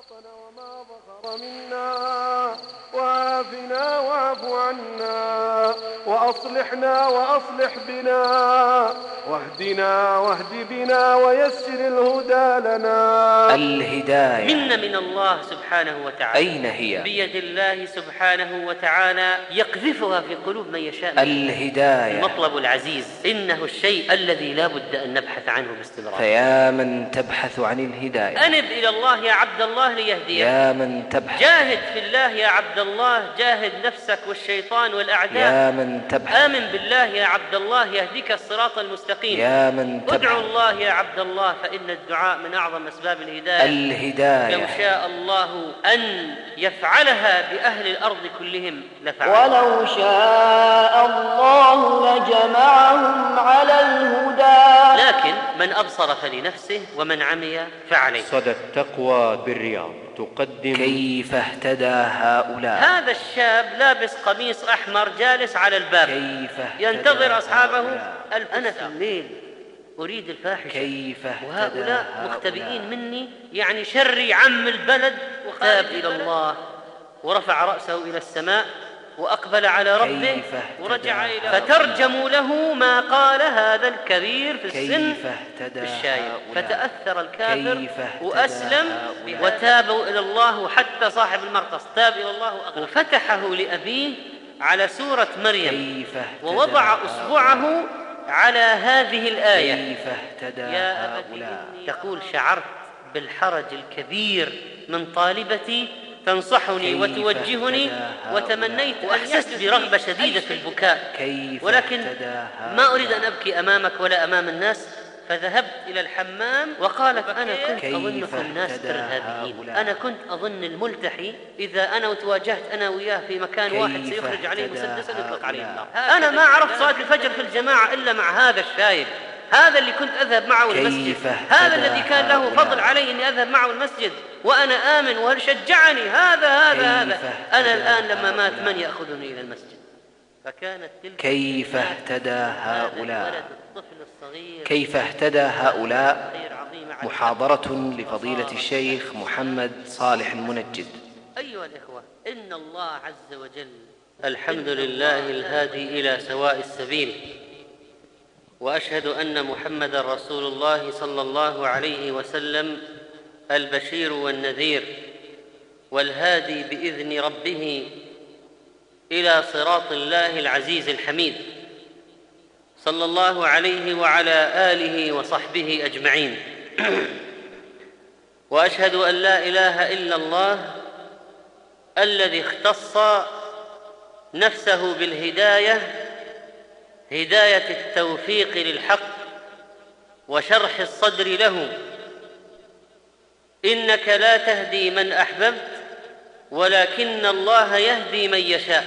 وما ظهر منا وعافنا واعف عنا وأصلحنا وأصلح بنا واهدنا واهد بنا ويسر الهدى لنا. الهداية من الله سبحانه وتعالى. أين هي؟ بيد الله سبحانه وتعالى يقذفها في قلوب من يشاء. الهداية المطلب العزيز إنه الشيء الذي لا بد أن نبحث عنه باستمرار. فيا من تبحث عن الهداية، أنب إلى الله يا عبد الله ليهديك. يا من تبحث، جاهد في الله يا عبد الله، جاهد نفسك والشيطان والأعداء. يا من تبحث، آمن بالله يا عبد الله يهديك الصراط المستقيم. يا من تبحث، ادعو الله يا عبد الله فإن الدعاء من أعظم أسباب الهداية. الهداية لو شاء الله أن يفعلها بأهل الأرض كلهم لفعل. ولو شاء الله لجمعهم على الهدى، لكن من أبصر فلنفسه ومن عمي فعليه. صدى التقوى بالرياض تقدم كيف اهتدى هؤلاء. هذا الشاب لابس قميص أحمر جالس على الباب كيف اهتدى ينتظر أصحابه. هؤلاء. أنا في الليل أريد الفاحشة، كيف اهتدى وهؤلاء هؤلاء. مختبئين مني، يعني شري عم البلد. تاب إلى الله ورفع رأسه إلى السماء وأقبل على ربه ورجع إلى فترجموا له ما قال هذا الكبير في السن بالشايب. فتأثر الكافر وأسلم وتابوا إلى الله، حتى صاحب المرقص تاب إلى الله وفتحه لأبيه على سورة مريم ووضع أصبعه على هذه الآية. كيف اهتدى يا أبت تقول شعرت بالحرج الكبير من طالبتي تنصحني وتوجهني، وتمنيت وأحسست برغبة شديدة في البكاء، ولكن ما أريد أن أبكي أمامك ولا أمام الناس، فذهبت إلى الحمام وقالت أنا كنت أظنكم ناس إرهابيين، أنا كنت أظن الملتحي إذا أنا تواجهت أنا وياه في مكان واحد سيخرج عليه مسدسا يطلق عليه النار. أنا ما عرفت صلاة الفجر في الجماعة إلا مع هذا الشايب، هذا اللي كنت أذهب معه المسجد، هذا الذي كان له فضل علي أني أذهب معه المسجد وأنا آمن وهل شجعني هذا. أنا الآن لما مات من يأخذني إلى المسجد؟ فكانت تلك كيف اهتدى هؤلاء. كيف اهتدى هؤلاء. محاضرة لفضيلة الشيخ محمد صالح المنجد. أيها الإخوة، إن الله عز وجل الحمد لله الهادي إلى سواء السبيل، وأشهد أن محمد رسول الله صلى الله عليه وسلم البشير والنذير والهادي بإذن ربه إلى صراط الله العزيز الحميد، صلى الله عليه وعلى آله وصحبه أجمعين. وأشهد أن لا إله إلا الله الذي اختص نفسه بالهداية، هداية التوفيق للحق وشرح الصدر له. إنك لا تهدي من أحببت ولكن الله يهدي من يشاء.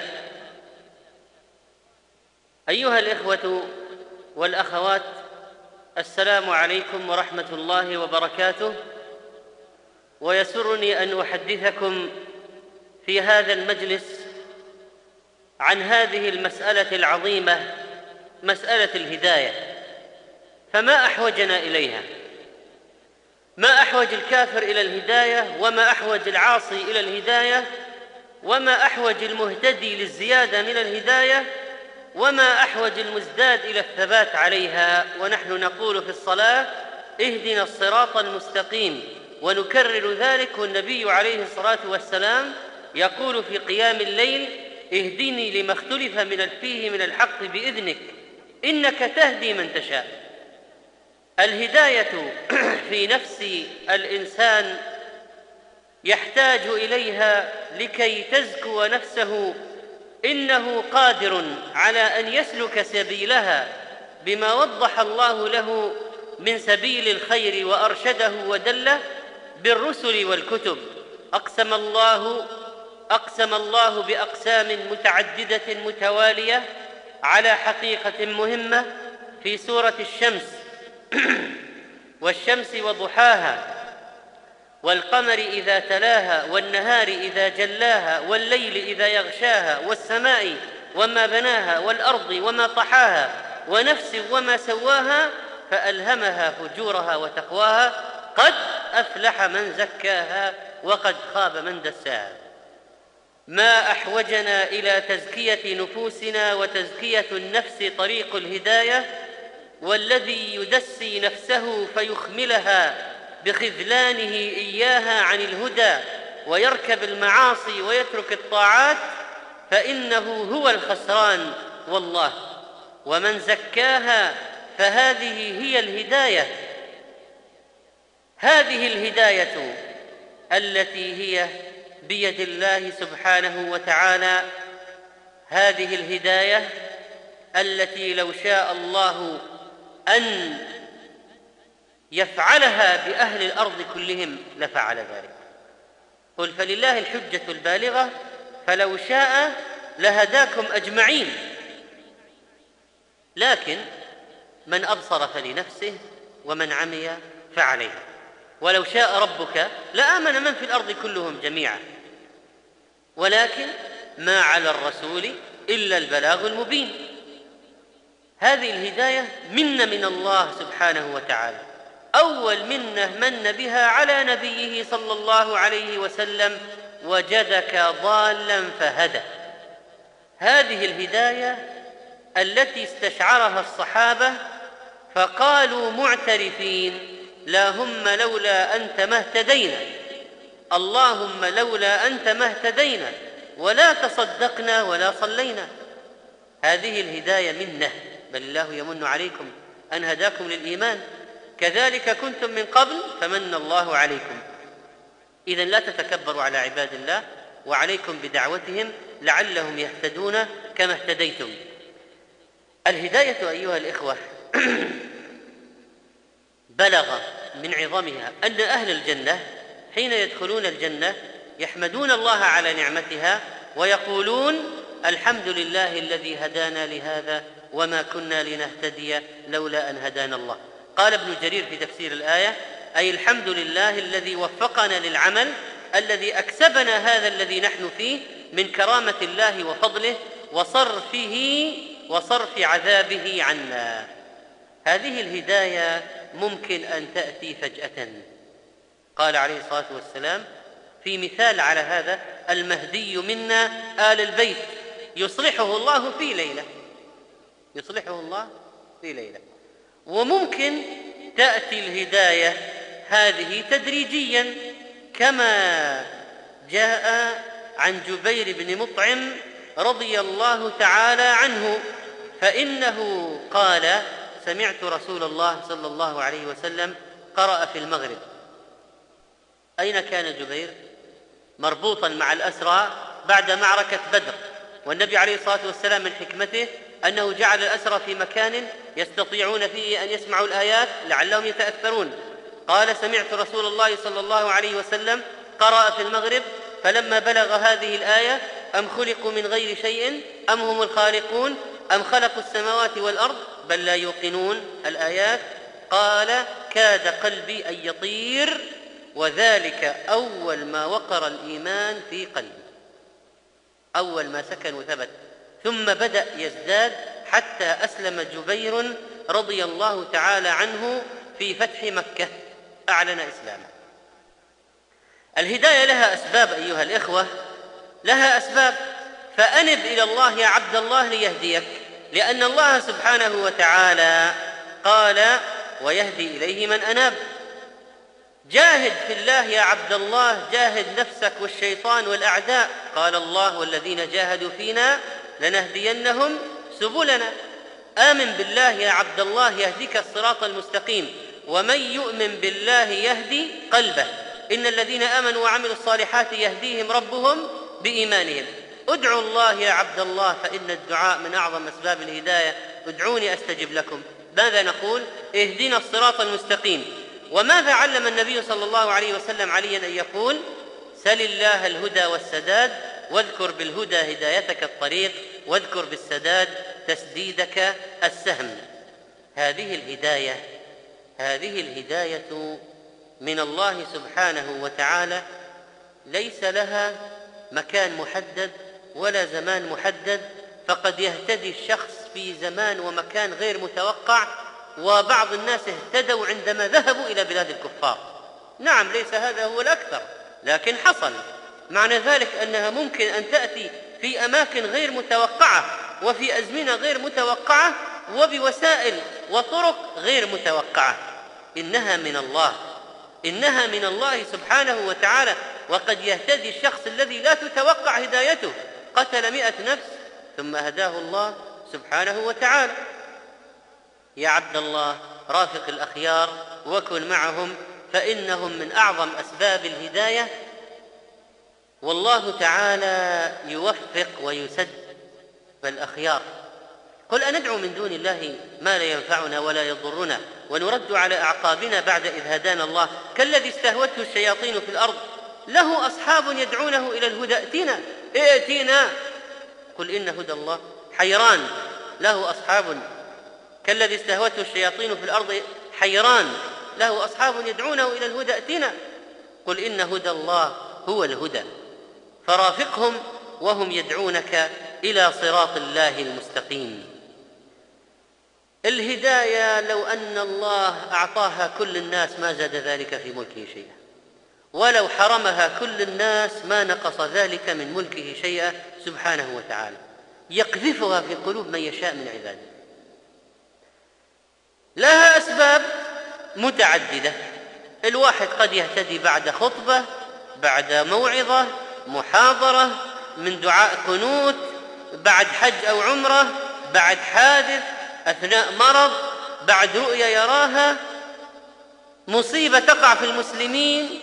أيها الإخوة والأخوات، السلام عليكم ورحمة الله وبركاته. ويسرني أن أحدثكم في هذا المجلس عن هذه المسألة العظيمة، مسألة الهداية. فما أحوجنا إليها؟ ما أحوج الكافر إلى الهداية، وما أحوج العاصي إلى الهداية، وما أحوج المهتدي للزيادة من الهداية، وما أحوج المزداد إلى الثبات عليها. ونحن نقول في الصلاة اهدنا الصراط المستقيم، ونكرر ذلك، والنبي عليه الصلاة والسلام يقول في قيام الليل اهدني لما اختلف فيه من الحق بإذنك إنك تهدي من تشاء. الهداية في نفس الإنسان يحتاج إليها لكي تزكو نفسه، إنه قادر على أن يسلك سبيلها بما وضح الله له من سبيل الخير وأرشده ودله بالرسل والكتب. أقسم الله بأقسام متعددة متوالية على حقيقة مهمة في سورة الشمس والشمس وضحاها والقمر إذا تلاها والنهار إذا جلاها والليل إذا يغشاها والسماء وما بناها والأرض وما طحاها ونفس وما سواها فألهمها فجورها وتقواها قد أفلح من زكاها وقد خاب من دساها. ما أحوجنا إلى تزكية نفوسنا، وتزكية النفس طريق الهداية، والذي يدسي نفسه فيخملها بخذلانه إياها عن الهدى ويركب المعاصي ويترك الطاعات فإنه هو الخسران والله. ومن زكاها فهذه هي الهداية، هذه الهداية التي هي بيد الله سبحانه وتعالى، هذه الهداية التي لو شاء الله أن يفعلها بأهل الأرض كلهم لفعل ذلك. قل فلله الحجة البالغة فلو شاء لهداكم أجمعين، لكن من أبصر فلنفسه ومن عمي فعليها. ولو شاء ربك لآمن من في الأرض كلهم جميعا، ولكن ما على الرسول إلا البلاغ المبين. هذه الهداية منة من الله سبحانه وتعالى، أول منة من بها على نبيه صلى الله عليه وسلم: وجدك ضالا فهدى. هذه الهداية التي استشعرها الصحابة فقالوا معترفين: اللهم لولا أنت ما اهتدينا، اللهم لولا أنت ما اهتدينا ولا تصدقنا ولا صلينا. هذه الهداية منة، بل الله يمن عليكم أن هداكم للإيمان، كذلك كنتم من قبل فمن الله عليكم. إذن لا تتكبروا على عباد الله، وعليكم بدعوتهم لعلهم يهتدون كما اهتديتم. الهداية أيها الإخوة بلغ من عظمها أن أهل الجنة حين يدخلون الجنة يحمدون الله على نعمتها ويقولون: الحمد لله الذي هدانا لهذا وما كنا لنهتدي لولا أن هدانا الله. قال ابن جرير في تفسير الآية: أي الحمد لله الذي وفقنا للعمل الذي أكسبنا هذا الذي نحن فيه من كرامة الله وفضله وصرف عذابه عنا. هذه الهداية ممكن أن تأتي فجأة. قال عليه الصلاة والسلام في مثال على هذا: المهدي منا آل البيت يصلحه الله في ليلة، يصلحه الله في ليلة. وممكن تأتي الهداية هذه تدريجيا، كما جاء عن جبير بن مطعم رضي الله تعالى عنه، فإنه قال: سمعت رسول الله صلى الله عليه وسلم قرأ في المغرب. أين كان جبير؟ مربوطا مع الأسرى بعد معركة بدر، والنبي عليه الصلاة والسلام من حكمته أنه جعل الأسرى في مكان يستطيعون فيه أن يسمعوا الآيات لعلهم يتأثرون. قال: سمعت رسول الله صلى الله عليه وسلم قرأ في المغرب، فلما بلغ هذه الآية: أم خلقوا من غير شيء أم هم الخالقون أم خلقوا السماوات والأرض بل لا يوقنون الآيات، قال: كاد قلبي أن يطير، وذلك أول ما وقر الإيمان في قلبي، أول ما سكن وثبت، ثم بدأ يزداد حتى أسلم جبير رضي الله تعالى عنه في فتح مكة، أعلن إسلامه. الهداية لها أسباب أيها الإخوة، لها أسباب، فأنب إلى الله يا عبد الله ليهديك، لأن الله سبحانه وتعالى قال: ويهدي إليه من أناب. جاهد في الله يا عبد الله، جاهد نفسك والشيطان والأعداء. قال الله: والذين جاهدوا فينا لنهدينهم سبلنا. آمن بالله يا عبد الله يهديك الصراط المستقيم، ومن يؤمن بالله يهدي قلبه. إن الذين آمنوا وعملوا الصالحات يهديهم ربهم بإيمانهم. ادعوا الله يا عبد الله، فإن الدعاء من أعظم أسباب الهداية. ادعوني أستجب لكم. ماذا نقول؟ اهدنا الصراط المستقيم. وماذا علم النبي صلى الله عليه وسلم عليا أن يقول؟ سل الله الهدى والسداد، واذكر بالهدى هدايتك الطريق، واذكر بالسداد تسديدك السهم. هذه الهداية من الله سبحانه وتعالى، ليس لها مكان محدد ولا زمان محدد، فقد يهتدي الشخص في زمان ومكان غير متوقع. وبعض الناس اهتدوا عندما ذهبوا إلى بلاد الكفار، نعم ليس هذا هو الأكثر، لكن حصل. معنى ذلك أنها ممكن أن تأتي في أماكن غير متوقعة وفي أزمنة غير متوقعة وبوسائل وطرق غير متوقعة. إنها من الله، إنها من الله سبحانه وتعالى. وقد يهتدي الشخص الذي لا تتوقع هدايته، قتل 100 نفس ثم هداه الله سبحانه وتعالى. يا عبد الله رافق الأخيار وكن معهم، فإنهم من أعظم أسباب الهداية، والله تعالى يوفق ويسد الأخيار. قل أندعو من دون الله ما لا ينفعنا ولا يضرنا ونرد على أعقابنا بعد إذ هدانا الله كالذي استهوته الشياطين في الأرض له أصحاب يدعونه إلى الهدى ائتنا قل إن هدى الله حيران، له أصحاب كالذي استهوته الشياطين في الأرض حيران له أصحاب يدعونه إلى الهدى ائتنا قل إن هدى الله هو الهدى، فرافقهم وهم يدعونك إلى صراط الله المستقيم. الهداية لو أن الله أعطاها كل الناس ما زاد ذلك في ملكه شيئا، ولو حرمها كل الناس ما نقص ذلك من ملكه شيئا سبحانه وتعالى، يقذفها في قلوب من يشاء من عباده. لها أسباب متعددة، الواحد قد يهتدي بعد خطبة، بعد موعظة، محاضرة، من دعاء قنوت، بعد حج أو عمرة، بعد حادث، أثناء مرض، بعد رؤيا يراها، مصيبة تقع في المسلمين،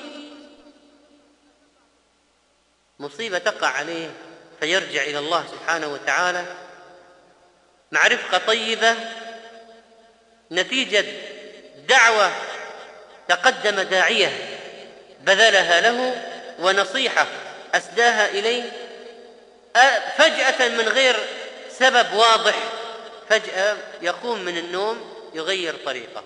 مصيبة تقع عليه فيرجع إلى الله سبحانه وتعالى مع رفقة طيبة نتيجة دعوة تقدم داعية بذلها له ونصيحة أسداها إليه، فجأة من غير سبب واضح فجأة يقوم من النوم يغير طريقه،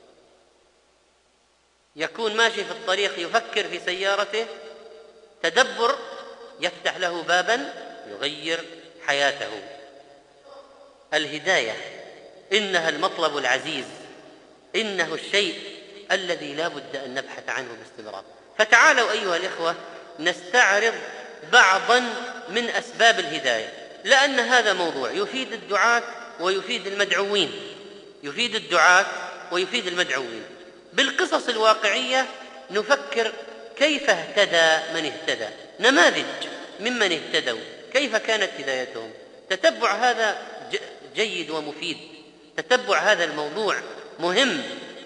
يكون ماشي في الطريق يفكر في سيارته، تدبر يفتح له بابا يغير حياته. الهداية إنها المطلب العزيز، إنه الشيء الذي لا بد أن نبحث عنه باستمرار. فتعالوا أيها الإخوة نستعرض بعضا من أسباب الهداية، لأن هذا موضوع يفيد الدعاة ويفيد المدعوين، يفيد الدعاة ويفيد المدعوين. بالقصص الواقعية نفكر كيف اهتدى من اهتدى، نماذج ممن اهتدوا كيف كانت هدايتهم. تتبع هذا جيد ومفيد، تتبع هذا الموضوع مهم.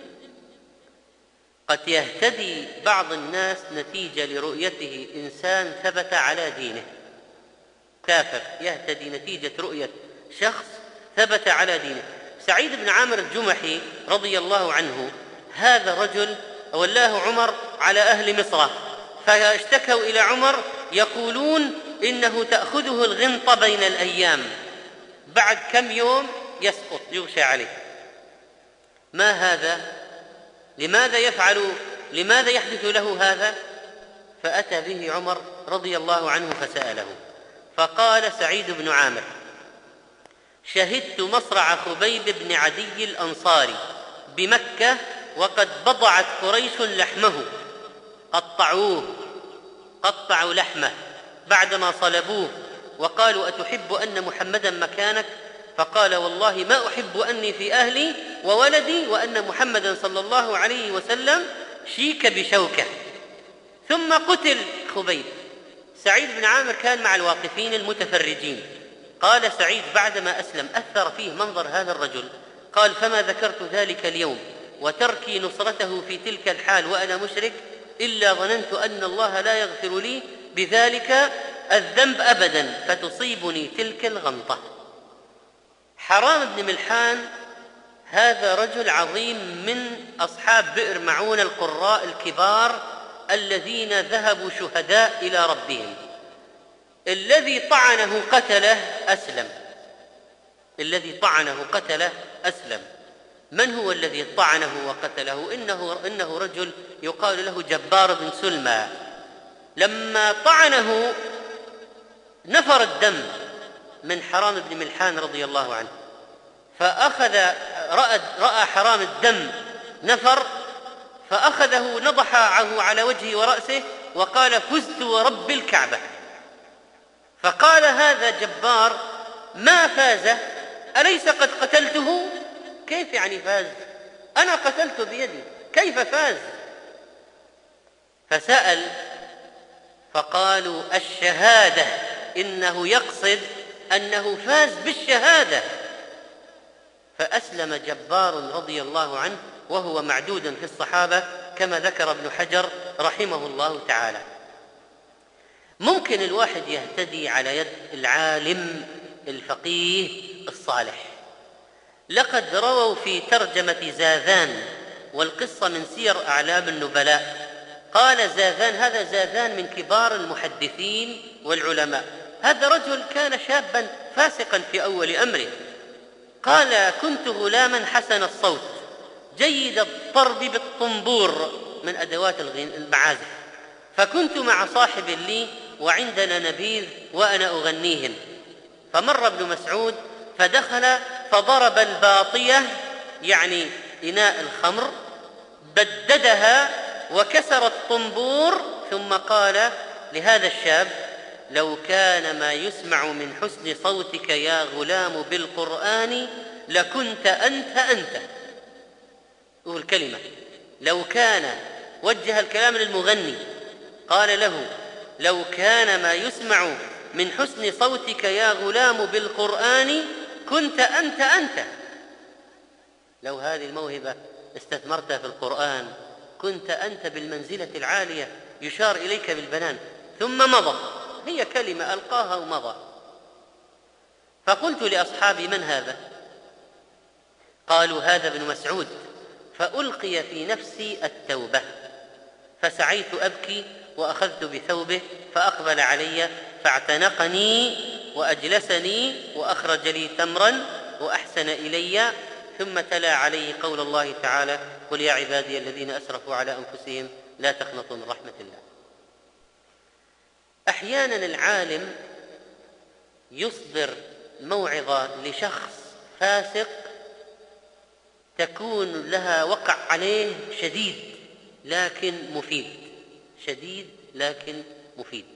قد يهتدي بعض الناس نتيجة لرؤيته إنسان ثبت على دينه، كافر يهتدي نتيجة رؤية شخص ثبت على دينه. سعيد بن عامر الجمحي رضي الله عنه، هذا رجل ولاه عمر على أهل مصر، فاشتكوا إلى عمر يقولون إنه تأخذه الغنطة بين الأيام، بعد كم يوم يسقط يغشى عليه. ما هذا؟ لماذا يحدث له هذا؟ فأتى به عمر رضي الله عنه فسأله، فقال سعيد بن عامر: شهدت مصرع خبيب بن عدي الأنصاري بمكة وقد بضعت قريش لحمه، قطعوا لحمه بعدما صلبوه، وقالوا: أتحب أن محمدا مكانك؟ فقال: والله ما أحب أني في أهلي وولدي وأن محمدا صلى الله عليه وسلم شيك بشوكة. ثم قتل خبيب. سعيد بن عامر كان مع الواقفين المتفرجين. قال سعيد بعدما أسلم أثر فيه منظر هذا الرجل، قال: فما ذكرت ذلك اليوم وتركي نصرته في تلك الحال وأنا مشرك إلا ظننت أن الله لا يغفر لي بذلك الذنب أبدا فتصيبني تلك الغلطة. حرام بن ملحان هذا رجل عظيم من أصحاب بئر معونة القراء الكبار الذين ذهبوا شهداء إلى ربهم. الذي طعنه قتله أسلم. من هو الذي طعنه وقتله؟ إنه رجل يقال له جبار بن سلمى. لما طعنه نفر الدم من حرام بن ملحان رضي الله عنه، رأى حرام الدم نفر، فأخذه نضحه على وجهه ورأسه وقال: فزت ورب الكعبة. فقال هذا جبار: ما فاز؟ أليس قد قتلته؟ كيف يعني فاز؟ أنا قتلته بيدي، كيف فاز؟ فسأل فقالوا: الشهادة، إنه يقصد أنه فاز بالشهادة. فأسلم جبار رضي الله عنه وهو معدود في الصحابة كما ذكر ابن حجر رحمه الله تعالى. ممكن الواحد يهتدي على يد العالم الفقيه الصالح. لقد رووا في ترجمة زاذان، والقصة من سير أعلام النبلاء، قال زاذان: هذا زاذان من كبار المحدثين والعلماء، هذا رجل كان شابا فاسقا في أول أمره. قال: كنت غلاما حسن الصوت جيد الضرب بالطنبور من أدوات المعازف، فكنت مع صاحب لي وعندنا نبيذ وأنا أغنيهم، فمر ابن مسعود فدخل فضرب الباطية، يعني إناء الخمر، بددها وكسر الطنبور، ثم قال لهذا الشاب: لو كان ما يسمع من حسن صوتك يا غلام بالقرآن لكنت أنت. هو الكلمة لو كان، وجه الكلام للمغني، قال له: لو كان ما يسمع من حسن صوتك يا غلام بالقرآن كنت أنت. لو هذه الموهبة استثمرتها في القرآن كنت أنت بالمنزلة العالية يشار إليك بالبنان. ثم مضى، هي كلمة ألقاها ومضى. فقلت لأصحابي: من هذا؟ قالوا: هذا ابن مسعود. فألقي في نفسي التوبة، فسعيت أبكي وأخذت بثوبه فأقبل علي فاعتنقني وأجلسني وأخرج لي تمرا وأحسن إلي، ثم تلا عليه قول الله تعالى: قل يا عبادي الذين أسرفوا على أنفسهم لا تقنطوا من رحمة الله. أحيانا العالم يصدر موعظة لشخص فاسق تكون لها وقع عليه شديد لكن مفيد.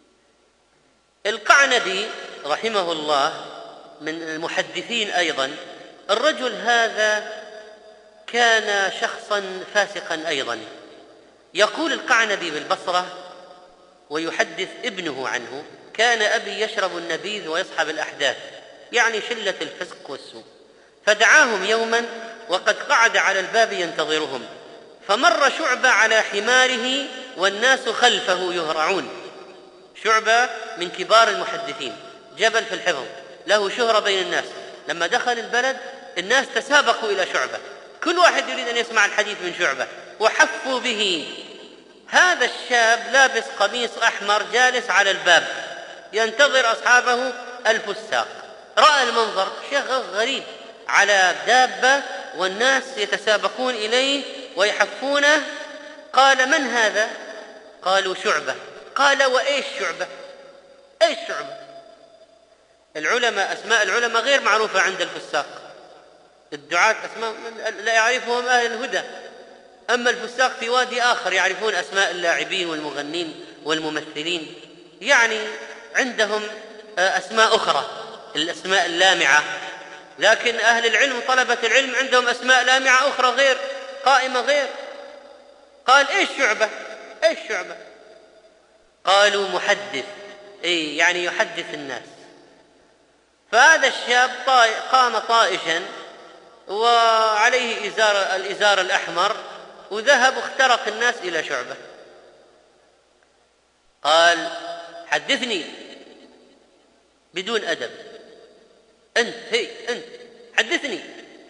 القعنبي رحمه الله من المحدثين أيضا، الرجل هذا كان شخصا فاسقا أيضا. يقول القعنبي بالبصرة ويحدث ابنه عنه: كان أبي يشرب النبيذ ويصحب الأحداث، يعني شلة الفسق والسوء، فدعاهم يوما وقد قعد على الباب ينتظرهم، فمر شعبة على حماره والناس خلفه يهرعون. شعبة من كبار المحدثين، جبل في الحفظ، له شهرة بين الناس. لما دخل البلد الناس تسابقوا إلى شعبة، كل واحد يريد أن يسمع الحديث من شعبة وحفوا به. هذا الشاب لابس قميص أحمر جالس على الباب ينتظر أصحابه الفساق. رأى المنظر، شيء غريب، على دابة والناس يتسابقون إليه ويحفونه. قال: من هذا؟ قالوا: شعبة. قال: وإيش شعبة؟ إيش شعبة؟ العلماء، أسماء العلماء غير معروفة عند الفساق، الدعاة أسماء لا يعرفهم أهل الهدى، أما الفساق في وادي آخر يعرفون أسماء اللاعبين والمغنين والممثلين، يعني عندهم أسماء أخرى، الأسماء اللامعة. لكن أهل العلم طلبة العلم عندهم أسماء لامعة أخرى غير، قائمة غير. قال: إيش شعبة؟ إيش شعبة؟ قالوا: محدث، يعني يحدث الناس. فهذا الشاب قام طائشا وعليه الإزار الأحمر وذهب واخترق الناس إلى شعبة. قال: حدثني بدون أدب، أنت حدثني.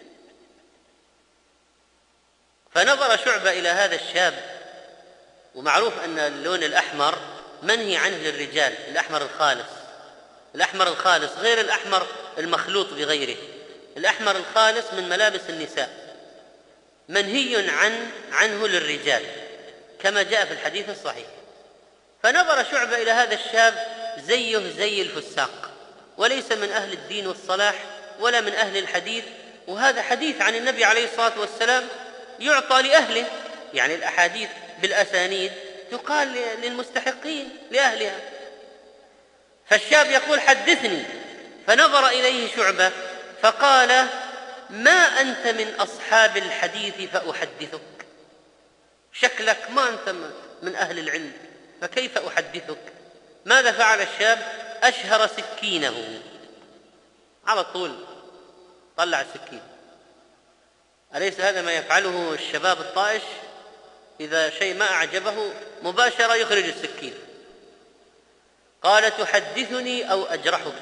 فنظر شعبة إلى هذا الشاب، ومعروف أن اللون الأحمر منهي عنه للرجال، الأحمر الخالص غير الأحمر المخلوط بغيره. الأحمر الخالص من ملابس النساء منهي عنه للرجال كما جاء في الحديث الصحيح. فنظر شعبة إلى هذا الشاب زيه زي الفساق، وليس من أهل الدين والصلاح ولا من أهل الحديث، وهذا حديث عن النبي عليه الصلاة والسلام يعطى لأهله، يعني الأحاديث بالأسانيد تقال للمستحقين لأهلها. فالشاب يقول حدثني، فنظر إليه شعبة فقال ما أنت من أصحاب الحديث فأحدثك، شكلك ما أنت من أهل العلم فكيف أحدثك؟ ماذا فعل الشاب؟ أشهر سكينه، على طول طلع السكين. أليس هذا ما يفعله الشباب الطائش؟ إذا شيء ما أعجبه مباشرة يخرج السكين. قال تحدثني أو أجرحك؟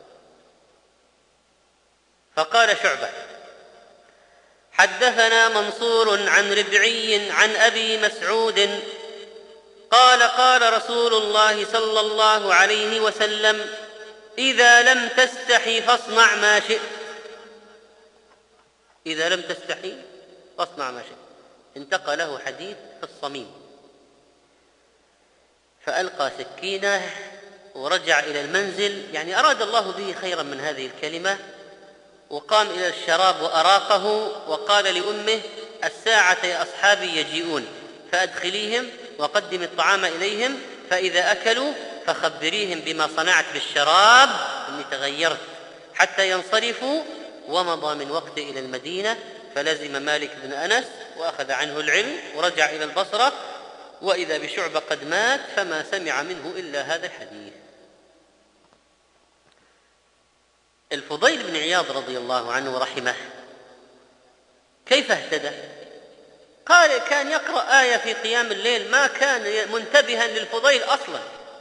فقال شعبة حدثنا منصور عن ربعي عن أبي مسعود قال قال رسول الله صلى الله عليه وسلم إذا لم تستحي فاصنع ما شئت. إذا لم تستحي فاصنع ما شئت. انتقى له حديث في الصميم، فألقى سكينه ورجع إلى المنزل، يعني أراد الله به خيرا من هذه الكلمة، وقام إلى الشراب وأراقه وقال لأمه الساعة يا أصحابي يجيئون فأدخليهم وقدم الطعام إليهم، فإذا أكلوا فخبريهم بما صنعت بالشراب إني تغيرت، حتى ينصرفوا. ومضى من وقت إلى المدينة فلزم مالك بن أنس وأخذ عنه العلم ورجع إلى البصرة، وإذا بشعبة قد مات فما سمع منه إلا هذا الحديث. الفضيل بن عياض رضي الله عنه ورحمه كيف اهتدى؟ قال كان يقرأ آية في قيام الليل ما كان منتبها للفضيل أصلا،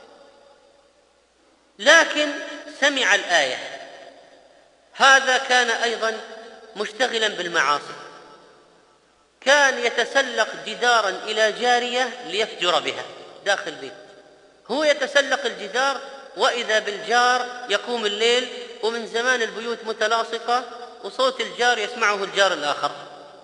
لكن سمع الآية. هذا كان أيضا مشتغلا بالمعاصي، كان يتسلق جدارا إلى جارية ليفجر بها داخل بيت، هو يتسلق الجدار وإذا بالجار يقوم الليل، ومن زمان البيوت متلاصقة وصوت الجار يسمعه الجار الآخر.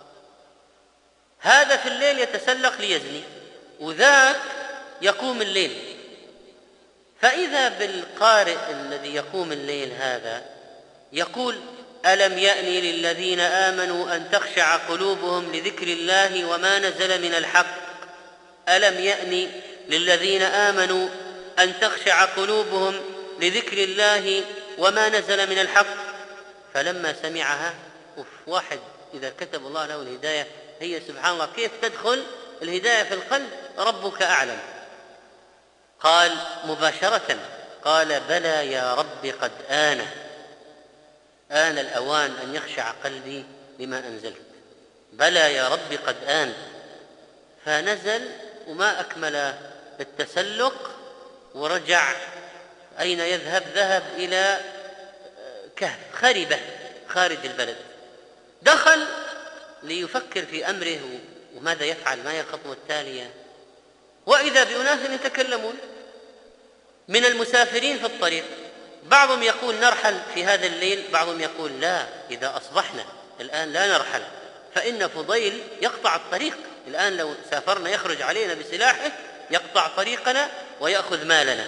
هذا في الليل يتسلق ليزني وذاك يقوم الليل، فإذا بالقارئ الذي يقوم الليل هذا يقول ألم يأني للذين آمنوا أن تخشع قلوبهم لذكر الله وما نزل من الحق. ألم يأني للذين آمنوا أن تخشع قلوبهم لذكر الله وما نزل من الحق. فلما سمعها واحد إذا كتب الله له الهداية، هي سبحان الله كيف تدخل الهداية في القلب ربك أعلم. قال مباشرة قال بلى يا رب قد آن الأوان أن يخشع قلبي لما أنزلت، بلى يا رب قد آن. فنزل وما أكمل التسلق ورجع. أين يذهب؟ ذهب إلى كهف خربة خارج البلد، دخل ليفكر في أمره وماذا يفعل، ما هي الخطوة التالية، وإذا بأناس يتكلمون من المسافرين في الطريق، بعضهم يقول نرحل في هذا الليل، بعضهم يقول لا، إذا أصبحنا الآن لا نرحل، فإن فضيل يقطع الطريق الآن، لو سافرنا يخرج علينا بسلاحه يقطع طريقنا ويأخذ مالنا.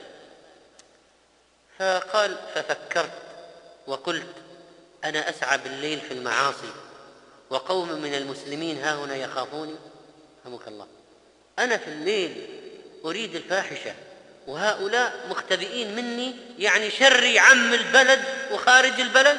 فقال ففكرت وقلت أنا أسعى بالليل في المعاصي وقوم من المسلمين ها هنا يخافوني، رحمك الله، أنا في الليل أريد الفاحشة وهؤلاء مختبئين مني، يعني شري عم البلد وخارج البلد.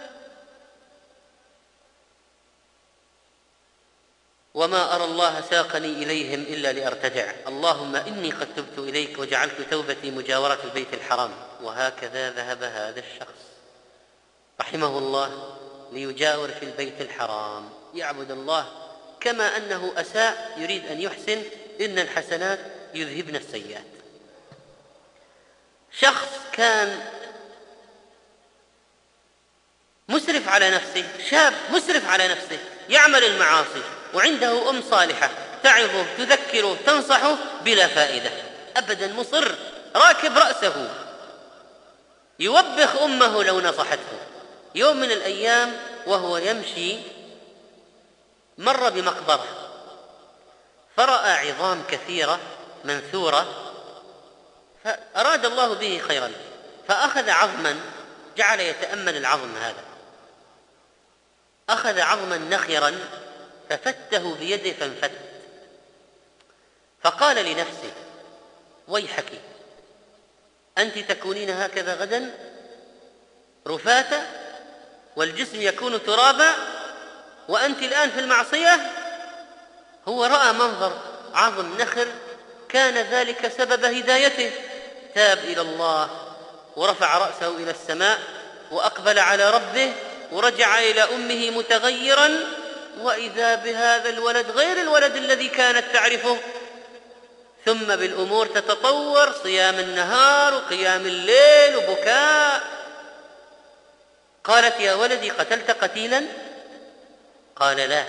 وما أرى الله ساقني إليهم إلا لأرتدع، اللهم إني قد تبت إليك وجعلت توبتي مجاورة البيت الحرام. وهكذا ذهب هذا الشخص رحمه الله ليجاور في البيت الحرام يعبد الله، كما أنه أساء يريد أن يحسن، إن الحسنات يذهبن السيئات. شخص كان مسرف على نفسه، شاب مسرف على نفسه يعمل المعاصي، وعنده أم صالحة تعظه تذكره تنصحه بلا فائدة أبدا، مصر راكب رأسه يوبخ أمه لو نصحته. يوم من الأيام وهو يمشي مر بمقبرة فرأى عظام كثيرة منثورة، فأراد الله به خيرا، فأخذ عظما جعل يتأمل العظم هذا، أخذ عظما نخرا ففته بيده فانفت، فقال لنفسه: ويحك، أنت تكونين هكذا غدا رفاة والجسم يكون ترابا وأنت الآن في المعصية. هو رأى منظر عظم نخر كان ذلك سبب هدايته، تاب إلى الله ورفع رأسه إلى السماء وأقبل على ربه ورجع إلى أمه متغيرا، وإذا بهذا الولد غير الولد الذي كانت تعرفه. ثم بالأمور تتطور، صيام النهار وقيام الليل وبكاء. قالت: يا ولدي قتلت قتيلا؟ قال: لا.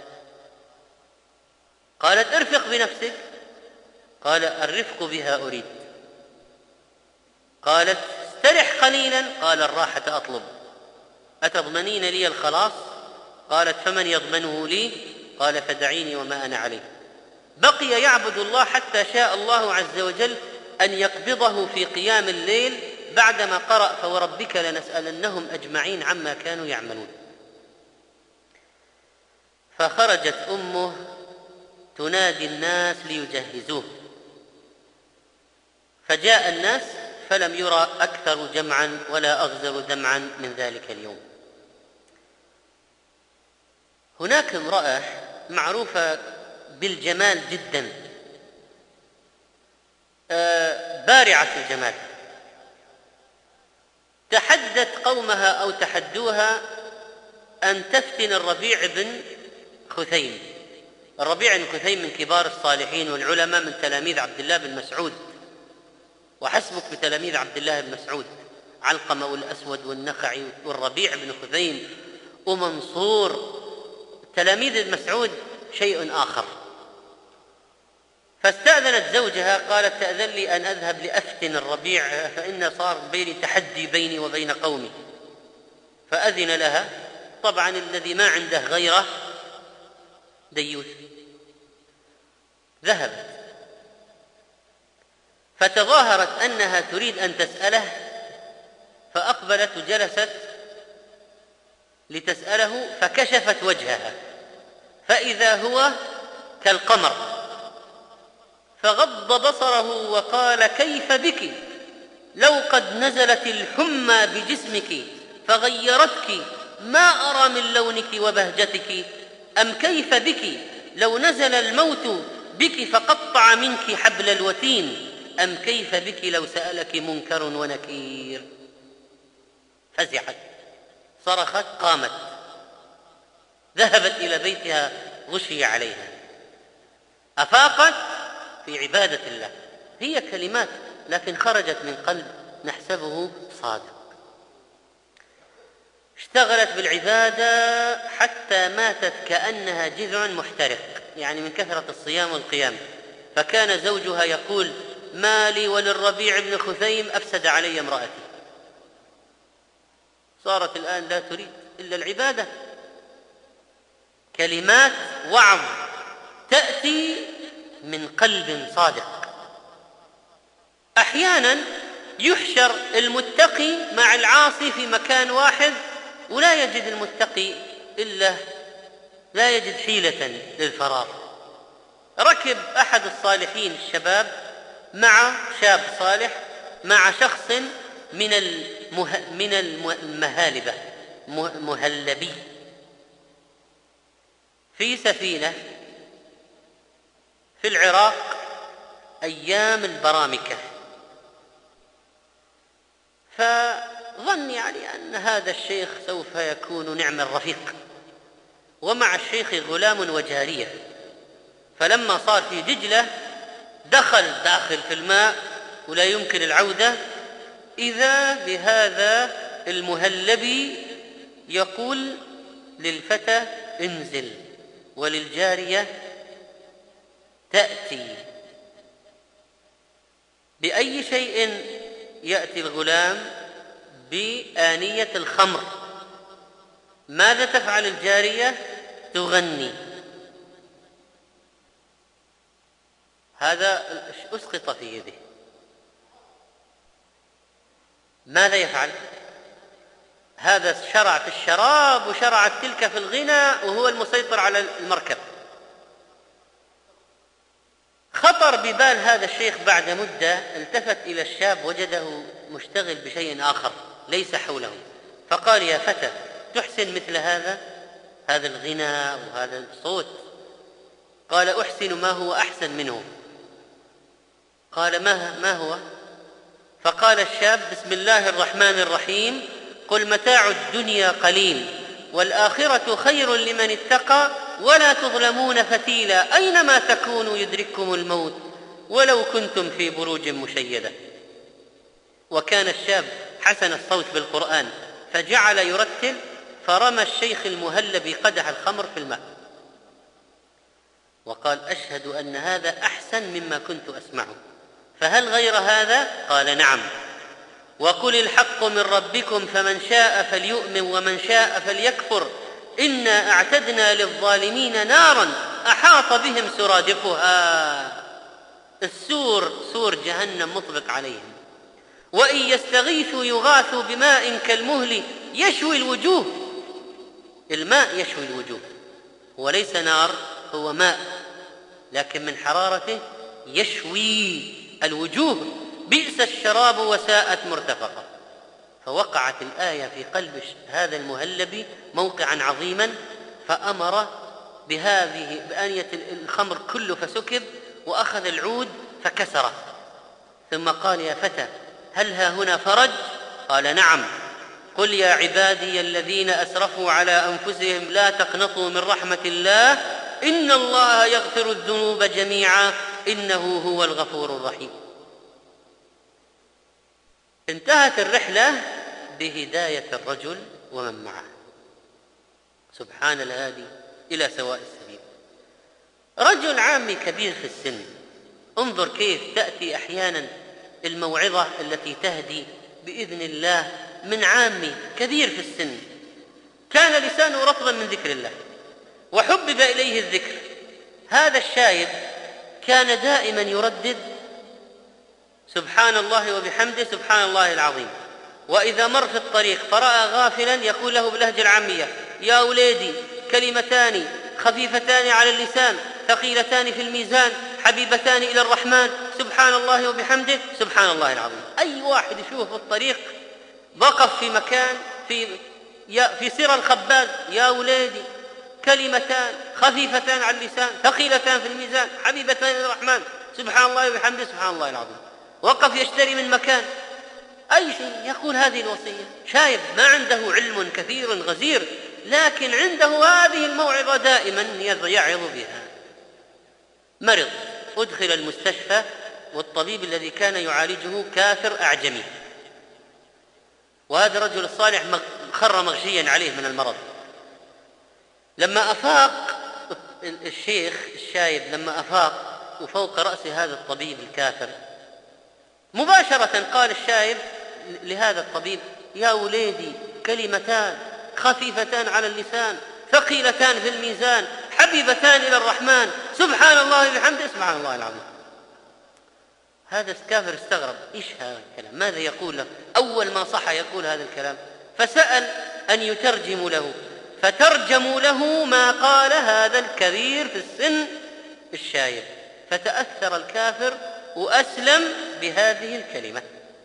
قالت: ارفق بنفسك. قال: الرفق بها أريد. قالت: استرح قليلا. قال: الراحة أطلب. أتضمنين لي الخلاص؟ قالت: فمن يضمنه لي؟ قال: فدعيني وما أنا عليه. بقي يعبد الله حتى شاء الله عز وجل أن يقبضه في قيام الليل بعدما قرأ: فوربك لنسألنهم أجمعين عما كانوا يعملون. فخرجت أمه تنادي الناس ليجهزوه، فجاء الناس فلم يرى أكثر جمعا ولا أغزر دمعا من ذلك اليوم. هناك امرأة معروفة بالجمال جدا، بارعة الجمال، تحدت قومها أو تحدوها أن تفتن الربيع بن خثيم. الربيع بن خثيم من كبار الصالحين والعلماء، من تلاميذ عبد الله بن مسعود، وحسبك بتلاميذ عبد الله بن مسعود: علقمة والأسود والنخعي والربيع بن خثيم ومنصور. تلاميذ ابن مسعود شيء آخر. فاستأذنت زوجها، قالت: تأذن لي أن أذهب لأفتن الربيع، فإن صار بيني تحدي بيني وبين قومي. فأذن لها. طبعا الذي ما عنده غيره ديوث. ذهبت فتظاهرت أنها تريد أن تسأله، فأقبلت وجلست لتسأله، فكشفت وجهها فإذا هو كالقمر، فغض بصره وقال: كيف بك؟ لو قد نزلت الحمى بجسمك فغيرتك ما أرى من لونك وبهجتك، أم كيف بك لو نزل الموت بك فقطع منك حبل الوتين، أم كيف بك لو سألك منكر ونكير؟ فزعت، صرخت، قامت، ذهبت إلى بيتها، غشي عليها، أفاقت في عبادة الله. هي كلمات لكن خرجت من قلب نحسبه صادق. اشتغلت بالعبادة حتى ماتت كأنها جذع محترق، يعني من كثرة الصيام والقيام. فكان زوجها يقول: ما لي وللربيع بن خثيم أفسد علي امرأتي. صارت الآن لا تريد إلا العبادة. كلمات وعظ تأتي من قلب صادق. أحيانا يحشر المتقي مع العاصي في مكان واحد، ولا يجد المتقي إلا لا يجد حيلة للفرار. ركب أحد الصالحين الشباب مع شاب صالح مع شخص من المهالبة، مهلبي، في سفينة في العراق أيام البرامكة. فظن يعني أن هذا الشيخ سوف يكون نعم الرفيق، ومع الشيخ غلام وجارية. فلما صار في دجلة داخل في الماء ولا يمكن العودة، إذا بهذا المهلبي يقول للفتى: انزل، وللجارية تأتي. بأي شيء يأتي الغلام؟ بآنية الخمر. ماذا تفعل الجارية؟ تغني. هذا أسقط في يده. ماذا يفعل؟ هذا شرع في الشراب وشرعت تلك في الغنى، وهو المسيطر على المركب. خطر خطر ببال هذا الشيخ بعد مدة، التفت إلى الشاب وجده مشتغل بشيء آخر ليس حوله، فقال: يا فتى، تحسن مثل هذا الغنى وهذا الصوت؟ قال: أحسن ما هو أحسن منه. قال: ما هو؟ فقال الشاب: بسم الله الرحمن الرحيم، قل متاع الدنيا قليل والآخرة خير لمن اتقى ولا تظلمون فتيلا، أينما تكونوا يدرككم الموت ولو كنتم في بروج مشيدة. وكان الشاب حسن الصوت بالقرآن فجعل يرتل، فرمى الشيخ المهلبي قدح الخمر في الماء وقال: أشهد أن هذا أحسن مما كنت أسمعه، فهل غير هذا؟ قال: نعم. وقل الحق من ربكم فمن شاء فليؤمن ومن شاء فليكفر إنا أعتدنا للظالمين نارا أحاط بهم سرادقها. السور سور جهنم مطبق عليهم. وإن يستغيثوا يغاثوا بماء كالمهل يشوي الوجوه. الماء يشوي الوجوه، هو ليس نار، هو ماء، لكن من حرارته يشوي الوجوه. بئس الشراب وساءت مرتفقة. فوقعت الآية في قلب هذا المهلبي موقعا عظيما، فأمر بآنية الخمر كله فسكب، وأخذ العود فكسره، ثم قال: يا فتى، هل ها هنا فرج؟ قال: نعم. قل يا عبادي الذين أسرفوا على أنفسهم لا تقنطوا من رحمة الله إن الله يغفر الذنوب جميعا إنه هو الغفور الرحيم. انتهت الرحلة بهداية الرجل ومن معه، سبحان الهادي إلى سواء السبيل. رجل عامي كبير في السن، انظر كيف تأتي أحيانا الموعظة التي تهدي بإذن الله من عامي كبير في السن، كان لسانه رطبا من ذكر الله وحبب إليه الذكر. هذا الشايب كان دائما يردد سبحان الله وبحمده سبحان الله العظيم، وإذا مر في الطريق فرأى غافلا يقول له باللهجة العامية: يا وليدي، كلمتان خفيفتان على اللسان ثقيلتان في الميزان حبيبتان إلى الرحمن سبحان الله وبحمده سبحان الله العظيم. أي واحد يشوف في الطريق وقف في مكان في سر الخباز: يا وليدي، كلمتان خفيفتان على اللسان ثقيلتان في الميزان حبيبتان إلى الرحمن سبحان الله وبحمده سبحان الله العظيم. وقف يشتري من مكان، أي شيء يقول هذه الوصية. شايب ما عنده علم كثير غزير، لكن عنده هذه الموعظة دائما يعظ بها. مرض، أدخل المستشفى، والطبيب الذي كان يعالجه كافر أعجمي، وهذا الرجل الصالح خر مغشيا عليه من المرض. لما أفاق الشيخ الشايب، لما أفاق وفوق رأس هذا الطبيب الكافر، مباشرة قال الشايب لهذا الطبيب: يا وليدي، كلمتان خفيفتان على اللسان ثقيلتان في الميزان حبيبتان إلى الرحمن سبحان الله وبحمده سبحان الله العظيم. هذا الكافر استغرب: إيش هذا الكلام؟ ماذا يقول له؟ أول ما صحى يقول هذا الكلام، فسأل أن يترجموا له، فترجموا له ما قال هذا الكبير في السن الشايب، فتأثر الكافر وأسلم بهذه الكلمة.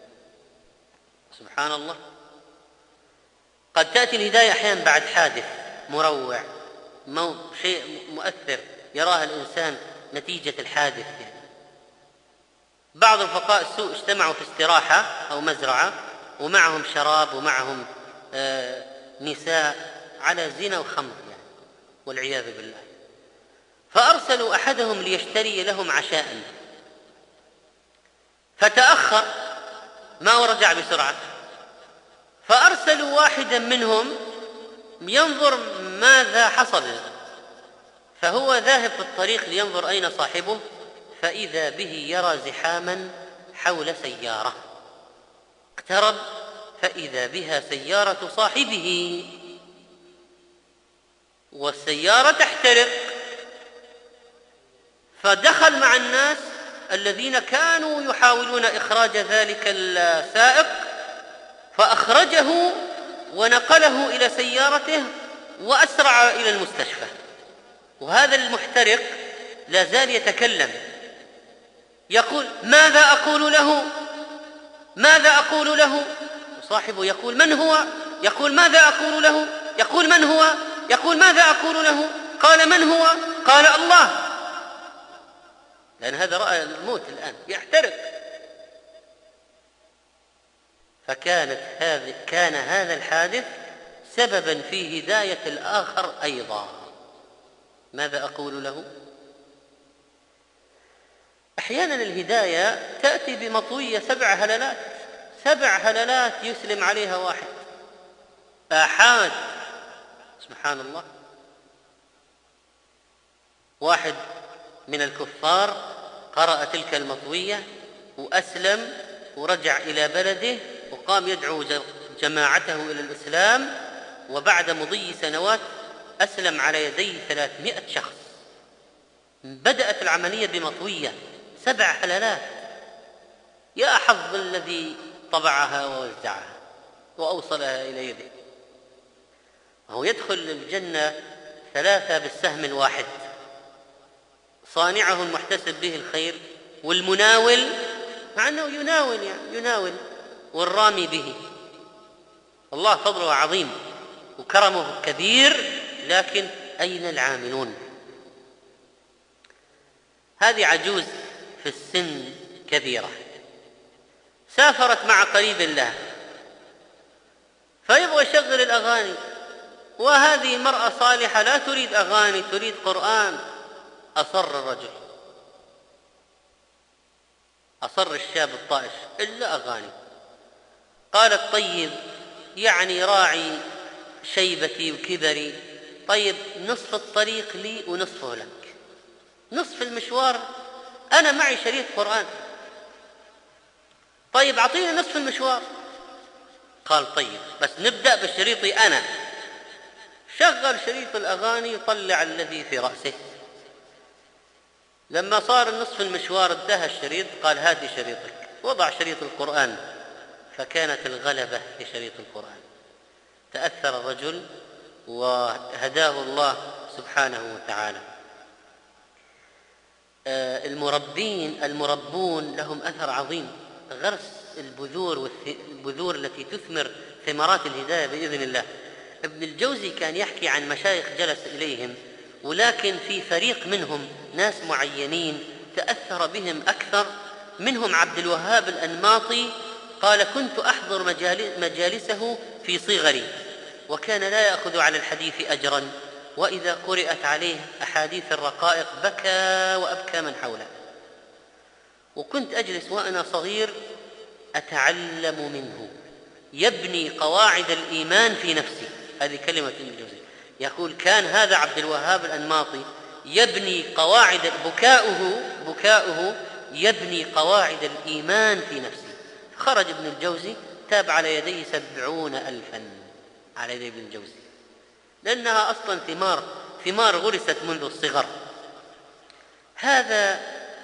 سبحان الله. قد تأتي الهداية أحيانا بعد حادث مروع، شيء مؤثر يراه الإنسان نتيجة الحادث. بعض رفقاء السوء اجتمعوا في استراحة أو مزرعة، ومعهم شراب ومعهم نساء على زنا وخمر والعياذ بالله، فأرسلوا أحدهم ليشتري لهم عشاء، فتأخر ما ورجع بسرعة، فأرسلوا واحدا منهم ينظر ماذا حصل، فهو ذاهب في الطريق لينظر أين صاحبه، فإذا به يرى زحاما حول سيارة، اقترب فإذا بها سيارة صاحبه، والسيارة تحترق، فدخل مع الناس الذين كانوا يحاولون إخراج ذلك السائق، فأخرجه ونقله إلى سيارته وأسرع إلى المستشفى. وهذا المحترق لا زال يتكلم يقول ماذا أقول له؟ ماذا أقول له؟ وصاحبه يقول من هو؟ يقول ماذا أقول له؟ يقول من هو؟ يقول ماذا أقول له؟ قال من هو؟ قال الله، لأن هذا رأى الموت الآن يحترق. كان هذا الحادث سببا في هداية الآخر أيضا. ماذا أقول له؟ أحيانا الهداية تأتي بمطوية 7 هللات، 7 هللات يسلم عليها واحد، آحاد، سبحان الله. واحد من الكفار قرأ تلك المطوية وأسلم ورجع إلى بلده وقام يدعو جماعته إلى الإسلام، وبعد مضي سنوات أسلم على يدي 300 شخص. بدأت العملية بمطوية 7 هللات، يا حظ الذي طبعها ووزعها وأوصلها إلى يده. وهو يدخل الجنة 3 بالسهم الواحد، صانعه المحتسب به الخير، والمناول مع أنه يناول والرامي به. الله فضله عظيم وكرمه كبير، لكن أين العاملون؟ هذه عجوز في السن كبيرة، سافرت مع قريب لها فيبغى يشغل الأغاني، وهذه مرأة صالحة لا تريد أغاني، تريد قرآن. أصر الرجل، أصر الشاب الطائش إلا أغاني. قالت طيب يعني راعي شيبتي وكبري، طيب نصف الطريق لي ونصفه لك، نصف المشوار أنا معي شريط قرآن، طيب أعطيني نصف المشوار. قال طيب بس نبدأ بشريطي أنا. شغل شريط الأغاني يطلع الذي في رأسه. لما صار النصف المشوار انتهى الشريط قال هاتي شريطك، وضع شريط القرآن، فكانت الغلبة في شريط القرآن. تأثر الرجل وهداه الله سبحانه وتعالى. المربون لهم أثر عظيم، غرس البذور التي تثمر ثمرات الهداية بإذن الله. ابن الجوزي كان يحكي عن مشايخ جلس إليهم، ولكن في فريق منهم ناس معينين تأثر بهم أكثر. منهم عبد الوهاب الأنماطي، قال كنت أحضر مجالسه في صغري، وكان لا يأخذ على الحديث أجرا، وإذا قرأت عليه أحاديث الرقائق بكى وأبكى من حوله. وكنت أجلس وأنا صغير أتعلم منه، يبني قواعد الإيمان في نفسي. هذه كلمة ابن الجوزي، يقول كان هذا عبد الوهاب الأنماطي يبني قواعد، بكاؤه يبني قواعد الإيمان في نفسي. خرج ابن الجوزي تاب على يديه 70,000 على يدي ابن الجوزي، لأنها أصلا ثمار غرست منذ الصغر. هذا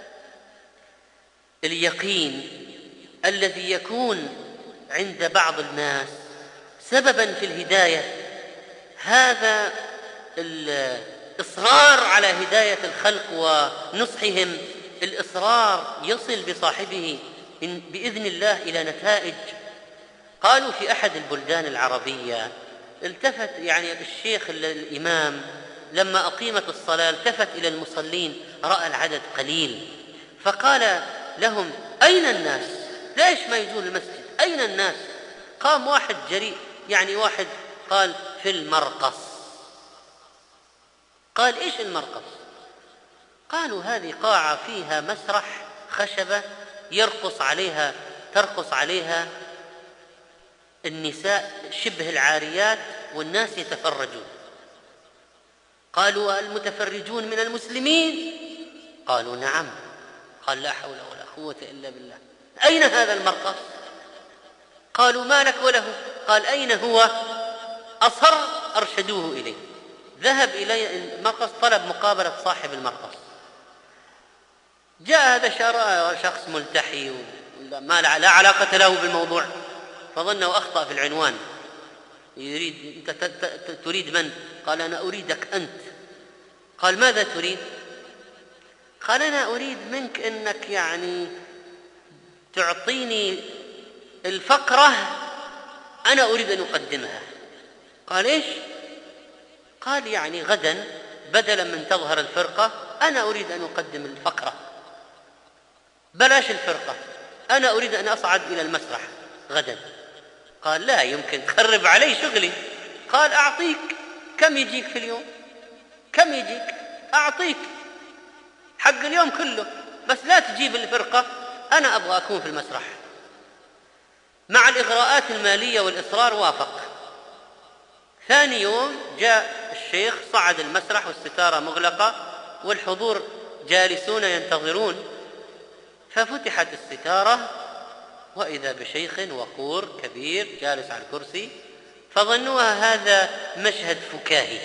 اليقين الذي يكون عند بعض الناس سببا في الهداية، هذا الإصرار على هداية الخلق ونصحهم، الإصرار يصل بصاحبه بإذن الله إلى نتائج. قالوا في أحد البلدان العربية التفت الشيخ الإمام لما أقيمت الصلاة التفت إلى المصلين، رأى العدد قليل، فقال لهم أين الناس؟ ليش ما يجون المسجد؟ أين الناس؟ قام واحد جريء، واحد قال في المرقص. قال إيش المرقص؟ قالوا هذه قاعة فيها مسرح خشبة ترقص عليها النساء شبه العاريات والناس يتفرجون. قالوا المتفرجون من المسلمين؟ قالوا نعم. قال لا حول ولا قوة إلا بالله، أين هذا المرقص؟ قالوا ما لك وله؟ قال أين هو؟ أصر، أرشدوه إليه، ذهب إلى المرقص، طلب مقابلة صاحب المرقص. جاء هذا شخص ملتحي ما لا علاقة له بالموضوع، فظنه أخطأ في العنوان، يريد أنت تريد من؟ قال أنا أريدك أنت. قال ماذا تريد؟ قال أنا أريد منك أنك يعني تعطيني الفقرة أنا أريد أن أقدمها. قال إيش؟ قال يعني غدا بدلا من تظهر الفرقة أنا أريد أن أقدم الفقرة، بلاش الفرقة، أنا أريد أن أصعد إلى المسرح غدا. قال لا يمكن، تخرب علي شغلي. قال أعطيك، كم يجيك في اليوم؟ كم يجيك؟ أعطيك حق اليوم كله، بس لا تجيب الفرقة، أنا أبغى أكون في المسرح. مع الإغراءات المالية والإصرار وافق. ثاني يوم جاء الشيخ، صعد المسرح والستارة مغلقة والحضور جالسون ينتظرون، ففتحت الستارة وإذا بشيخ وقور كبير جالس على الكرسي، فظنوها هذا مشهد فكاهي.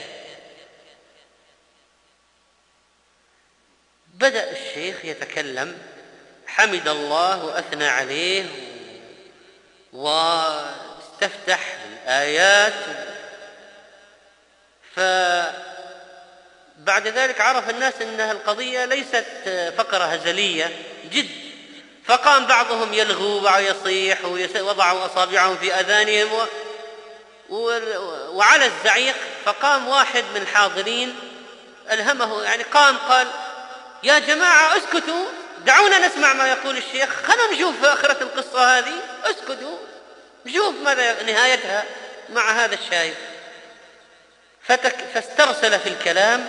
بدأ الشيخ يتكلم، حمد الله وأثنى عليه واستفتح الآيات، فبعد ذلك عرف الناس أنها القضية ليست فقرة هزلية جد، فقام بعضهم يلغو ويصيح ووضعوا أصابعهم في أذانهم وعلى الزعيق. فقام واحد من الحاضرين ألهمه، يعني قام قال يا جماعة اسكتوا، دعونا نسمع ما يقول الشيخ، خلونا نشوف آخرة القصة هذه، اسكتوا نشوف ماذا نهايتها مع هذا الشايب. فاسترسل في الكلام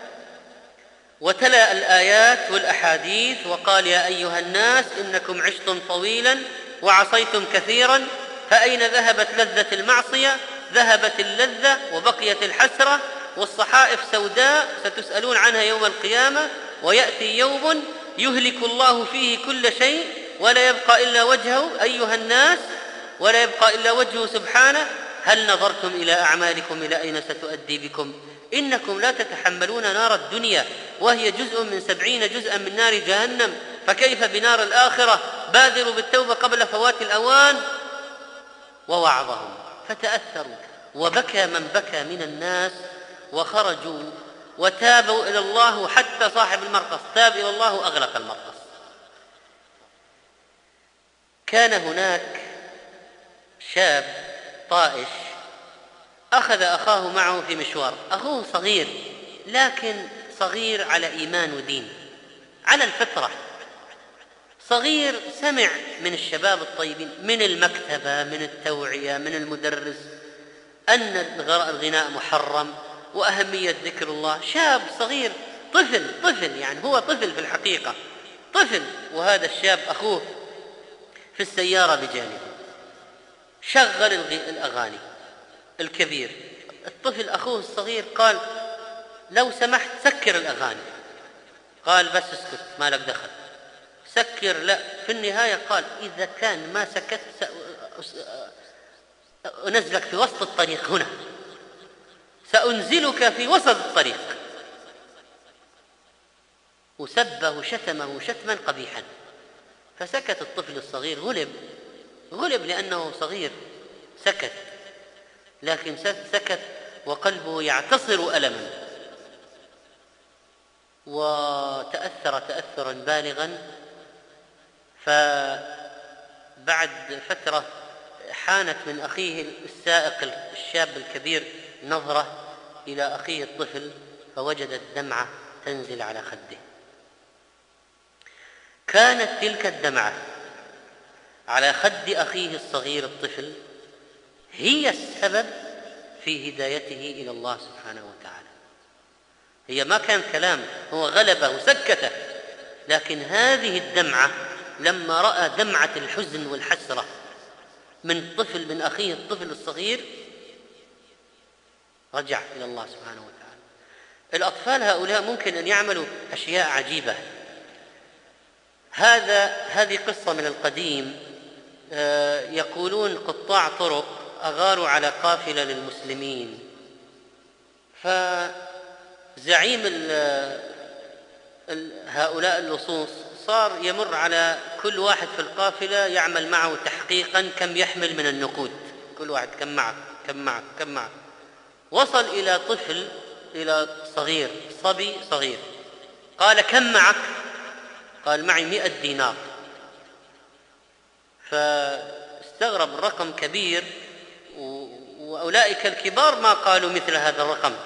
وتلا الآيات والأحاديث وقال يا أيها الناس إنكم عشتم طويلا وعصيتم كثيرا، فأين ذهبت لذة المعصية؟ ذهبت اللذة وبقيت الحسرة، والصحائف سوداء ستسألون عنها يوم القيامة، ويأتي يوم يهلك الله فيه كل شيء ولا يبقى إلا وجهه أيها الناس، ولا يبقى إلا وجهه سبحانه، هل نظرتم إلى أعمالكم إلى أين ستؤدي بكم؟ إنكم لا تتحملون نار الدنيا وهي جزء من 70 جزءا من نار جهنم، فكيف بنار الآخرة؟ بادروا بالتوبة قبل فوات الأوان. ووعظهم فتأثروا، وبكى من بكى من الناس، وخرجوا وتابوا إلى الله، حتى صاحب المرقص تاب إلى الله وأغلق المرقص. كان هناك شاب طائش أخذ أخاه معه في مشوار، أخوه صغير لكن صغير على إيمان ودين، على الفطرة، صغير سمع من الشباب الطيبين، من المكتبة، من التوعية، من المدرس، أن الغناء محرم وأهمية ذكر الله. شاب صغير، طفل يعني هو طفل في الحقيقة، طفل. وهذا الشاب أخوه في السيارة بجانبه، شغل الأغاني. الكبير الطفل أخوه الصغير قال لو سمحت سكر الأغاني. قال بس اسكت ما لك دخل. سكر لا. في النهاية قال إذا كان ما سكت سأنزلك في وسط الطريق هنا، سأنزلك في وسط الطريق. وسبه شتمه شتما قبيحا. فسكت الطفل الصغير، غلب لأنه صغير، سكت، لكن سكت وقلبه يعتصر ألما، وتأثر تأثرا بالغا. فبعد فترة حانت من أخيه السائق الشاب الكبير نظرة إلى أخيه الطفل، فوجد الدمعة تنزل على خده. كانت تلك الدمعة على خد أخيه الصغير الطفل هي السبب في هدايته إلى الله سبحانه وتعالى. هي ما كان كلام، هو غلبه وسكته، لكن هذه الدمعة لما رأى دمعة الحزن والحسرة من أخيه الطفل الصغير رجع إلى الله سبحانه وتعالى. الأطفال هؤلاء ممكن أن يعملوا أشياء عجيبة. هذه قصة من القديم. يقولون قطاع طرق أغاروا على قافلة للمسلمين، فزعيم هؤلاء اللصوص صار يمر على كل واحد في القافلة يعمل معه تحقيقا كم يحمل من النقود، كل واحد كم معك. وصل إلى طفل، إلى صبي صغير قال: كم معك؟ قال: معي 100 دينار. فاستغرب، الرقم كبير، وأولئك الكبار ما قالوا مثل هذا الرقم.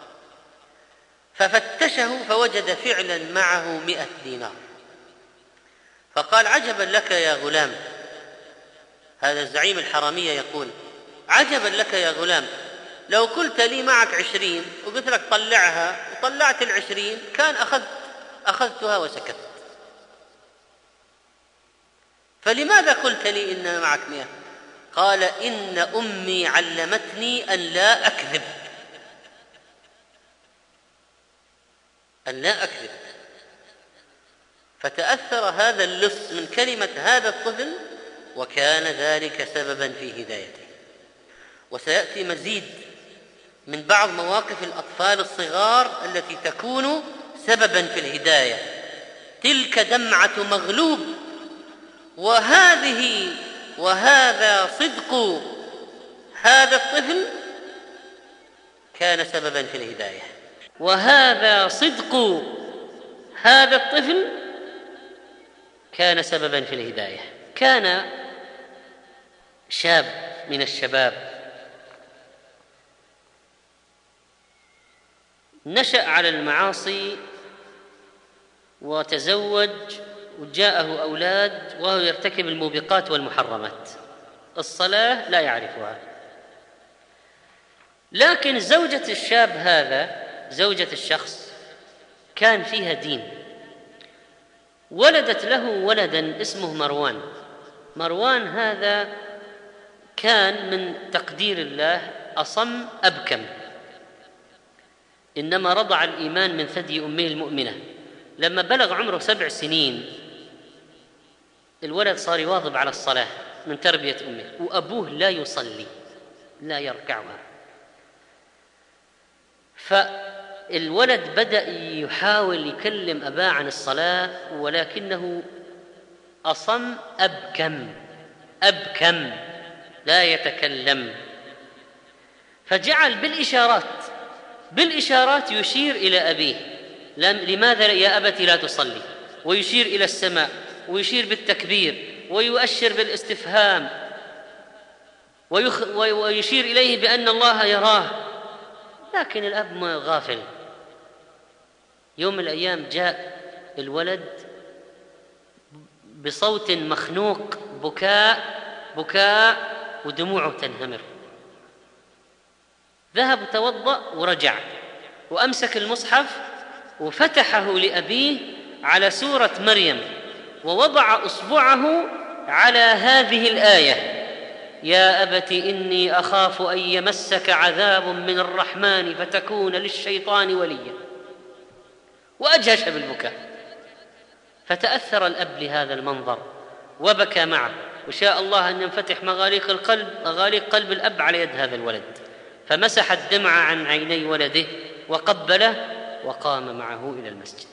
ففتشه فوجد فعلا معه 100 دينار. فقال: عجبا لك يا غلام. هذا الزعيم الحرامية يقول: عجبا لك يا غلام، لو قلت لي معك 20 وقلت لك طلعها وطلعت 20 كان أخذتها وسكت، فلماذا قلت لي إن معك 100؟ قال: إن أمي علمتني أن لا أكذب، أن لا أكذب. فتأثر هذا اللص من كلمة هذا الطفل، وكان ذلك سببا في هدايته. وسيأتي مزيد من بعض مواقف الأطفال الصغار التي تكون سببا في الهداية. تلك دمعة مغلوب، وهذا صدق هذا الطفل كان سببا في الهداية. وهذا صدق هذا الطفل كان سببا في الهداية. كان شاب من الشباب نشأ على المعاصي وتزوج وجاءه أولاد وهو يرتكب الموبقات والمحرمات. الصلاة لا يعرفها. لكن زوجة الشاب هذا، زوجة الشخص، كان فيها دين، ولدت له ولدا اسمه مروان. مروان هذا كان من تقدير الله أصم أبكم، إنما رضع الإيمان من ثدي أمه المؤمنة. لما بلغ عمره 7 سنين الولد صار يواظب على الصلاة من تربية أمه، وأبوه لا يصلي، لا يركعها. فالولد بدأ يحاول يكلم أباه عن الصلاة، ولكنه أصم أبكم لا يتكلم. فجعل بالإشارات يشير إلى أبيه: لماذا يا أبت لا تصلي؟ ويشير إلى السماء، ويشير بالتكبير، ويؤشر بالاستفهام، ويشير إليه بأن الله يراه. لكن الأب غافل. يوم من الأيام جاء الولد بصوت مخنوق، بكاء ودموعه تنهمر. ذهب توضأ ورجع وأمسك المصحف وفتحه لأبيه على سورة مريم، ووضع أصبعه على هذه الآية: يا أبت إني أخاف أن يمسك عذاب من الرحمن فتكون للشيطان وليا. وأجهش بالبكاء. فتأثر الأب لهذا المنظر وبكى معه، وشاء الله أن ينفتح مغاليق قلب الأب على يد هذا الولد، فمسح الدمع عن عيني ولده وقبله وقام معه إلى المسجد.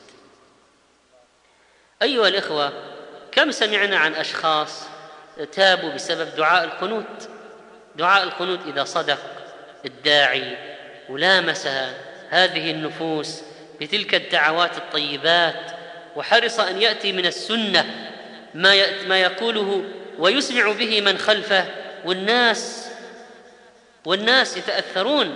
أيها الإخوة، كم سمعنا عن أشخاص تابوا بسبب دعاء القنوت إذا صدق الداعي ولامس هذه النفوس بتلك الدعوات الطيبات، وحرص أن يأتي من السنة ما يقوله ويسمع به من خلفه، والناس يتأثرون.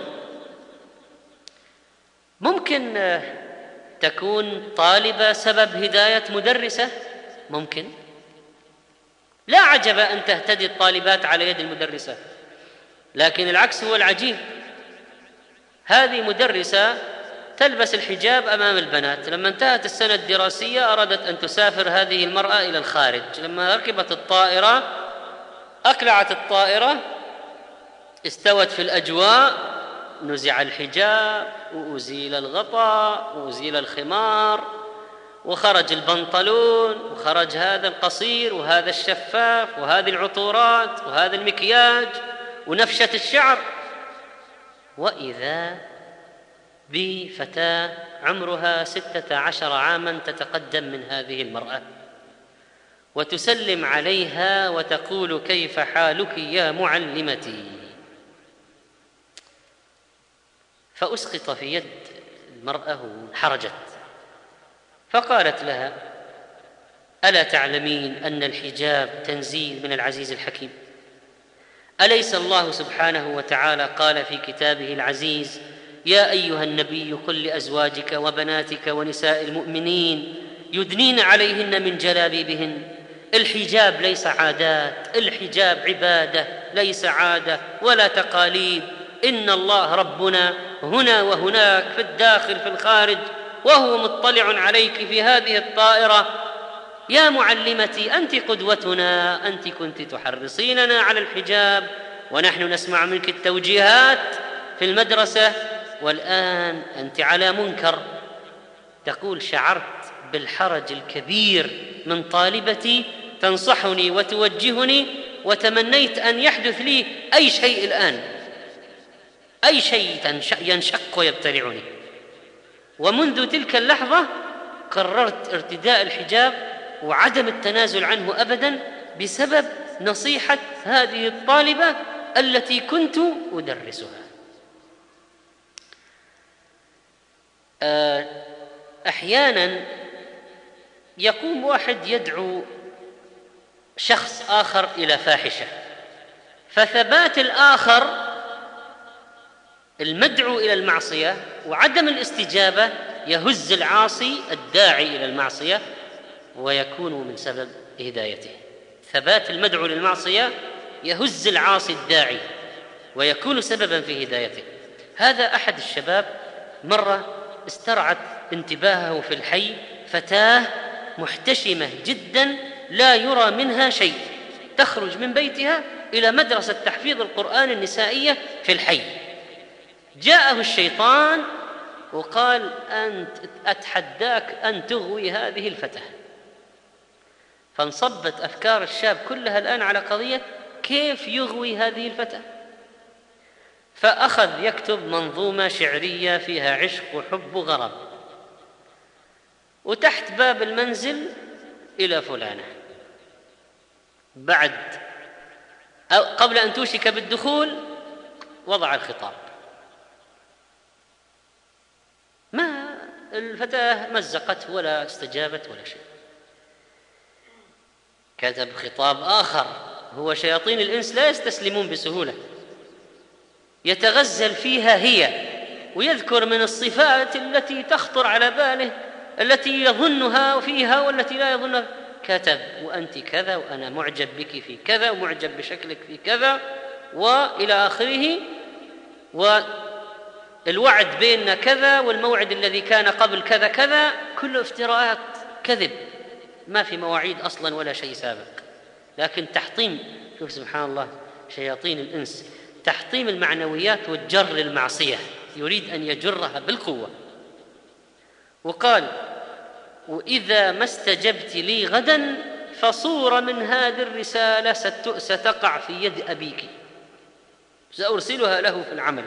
ممكن تكون طالبة سبب هداية مدرسة، ممكن، لا عجب أن تهتدي الطالبات على يد المدرسة. لكن العكس هو العجيب. هذه مدرسة تلبس الحجاب أمام البنات، لما انتهت السنة الدراسية أرادت أن تسافر هذه المرأة إلى الخارج. لما ركبت الطائرة أقلعت الطائرة، استوت في الأجواء، نزع الحجاب وأزيل الغطاء وأزيل الخمار، وخرج البنطلون، وخرج هذا القصير وهذا الشفاف وهذه العطورات وهذا المكياج ونفشة الشعر. وإذا بفتاة عمرها 16 عاما تتقدم من هذه المرأة وتسلم عليها وتقول: كيف حالك يا معلمتي؟ فأسقط في يد المرأة وانحرجت. فقالت لها: ألا تعلمين أن الحجاب تنزيل من العزيز الحكيم؟ أليس الله سبحانه وتعالى قال في كتابه العزيز: يا أيها النبي قل لأزواجك وبناتك ونساء المؤمنين يدنين عليهن من جلابيبهن. الحجاب ليس عادات، الحجاب عبادة ليس عادة ولا تقاليد. إن الله ربنا هنا وهناك، في الداخل في الخارج، وهو مطلع عليك في هذه الطائرة. يا معلمتي أنت قدوتنا، أنت كنت تحرصيننا على الحجاب ونحن نسمع منك التوجيهات في المدرسة، والآن أنت على منكر. تقول: شعرت بالحرج الكبير من طالبتي تنصحني وتوجهني، وتمنيت أن يحدث لي أي شيء الآن، أي شيء ينشق ويبتلعني. ومنذ تلك اللحظة قررت ارتداء الحجاب وعدم التنازل عنه أبدا، بسبب نصيحة هذه الطالبة التي كنت أدرسها. أحيانا يقوم واحد يدعو شخص آخر إلى فاحشة، فثبات الآخر المدعو إلى المعصية وعدم الاستجابة يهز العاصي الداعي إلى المعصية ويكون من سبب هدايته. ثبات المدعو للمعصية يهز العاصي الداعي ويكون سببا في هدايته. هذا أحد الشباب مرة استرعت انتباهه في الحي فتاة محتشمة جدا لا يرى منها شيء، تخرج من بيتها إلى مدرسة تحفيظ القرآن النسائية في الحي. جاءه الشيطان وقال: أنت أتحداك أن تغوي هذه الفتاة. فانصبت أفكار الشاب كلها الآن على قضية كيف يغوي هذه الفتاة، فأخذ يكتب منظومة شعرية فيها عشق وحب وغرام، وتحت باب المنزل: إلى فلانة. قبل أن توشك بالدخول وضع الخطاب. ما الفتاة مزقت ولا استجابت ولا شيء. كتب خطاب آخر، هو شياطين الإنس لا يستسلمون بسهولة، يتغزل فيها هي ويذكر من الصفات التي تخطر على باله، التي يظنها فيها والتي لا يظنها. كتب: وأنت كذا، وأنا معجب بك في كذا، ومعجب بشكلك في كذا، وإلى آخره، والوعد بيننا كذا، والموعد الذي كان قبل كذا كذا. كله افتراءات، كذب، ما في مواعيد أصلا ولا شيء سابق. لكن تحطيم، شوف سبحان الله شياطين الإنس، تحطيم المعنويات والجر للمعصية، يريد أن يجرها بالقوة. وقال: وإذا ما استجبت لي غدا فصورة من هذه الرسالة ستقع في يد أبيك، سأرسلها له في العمل.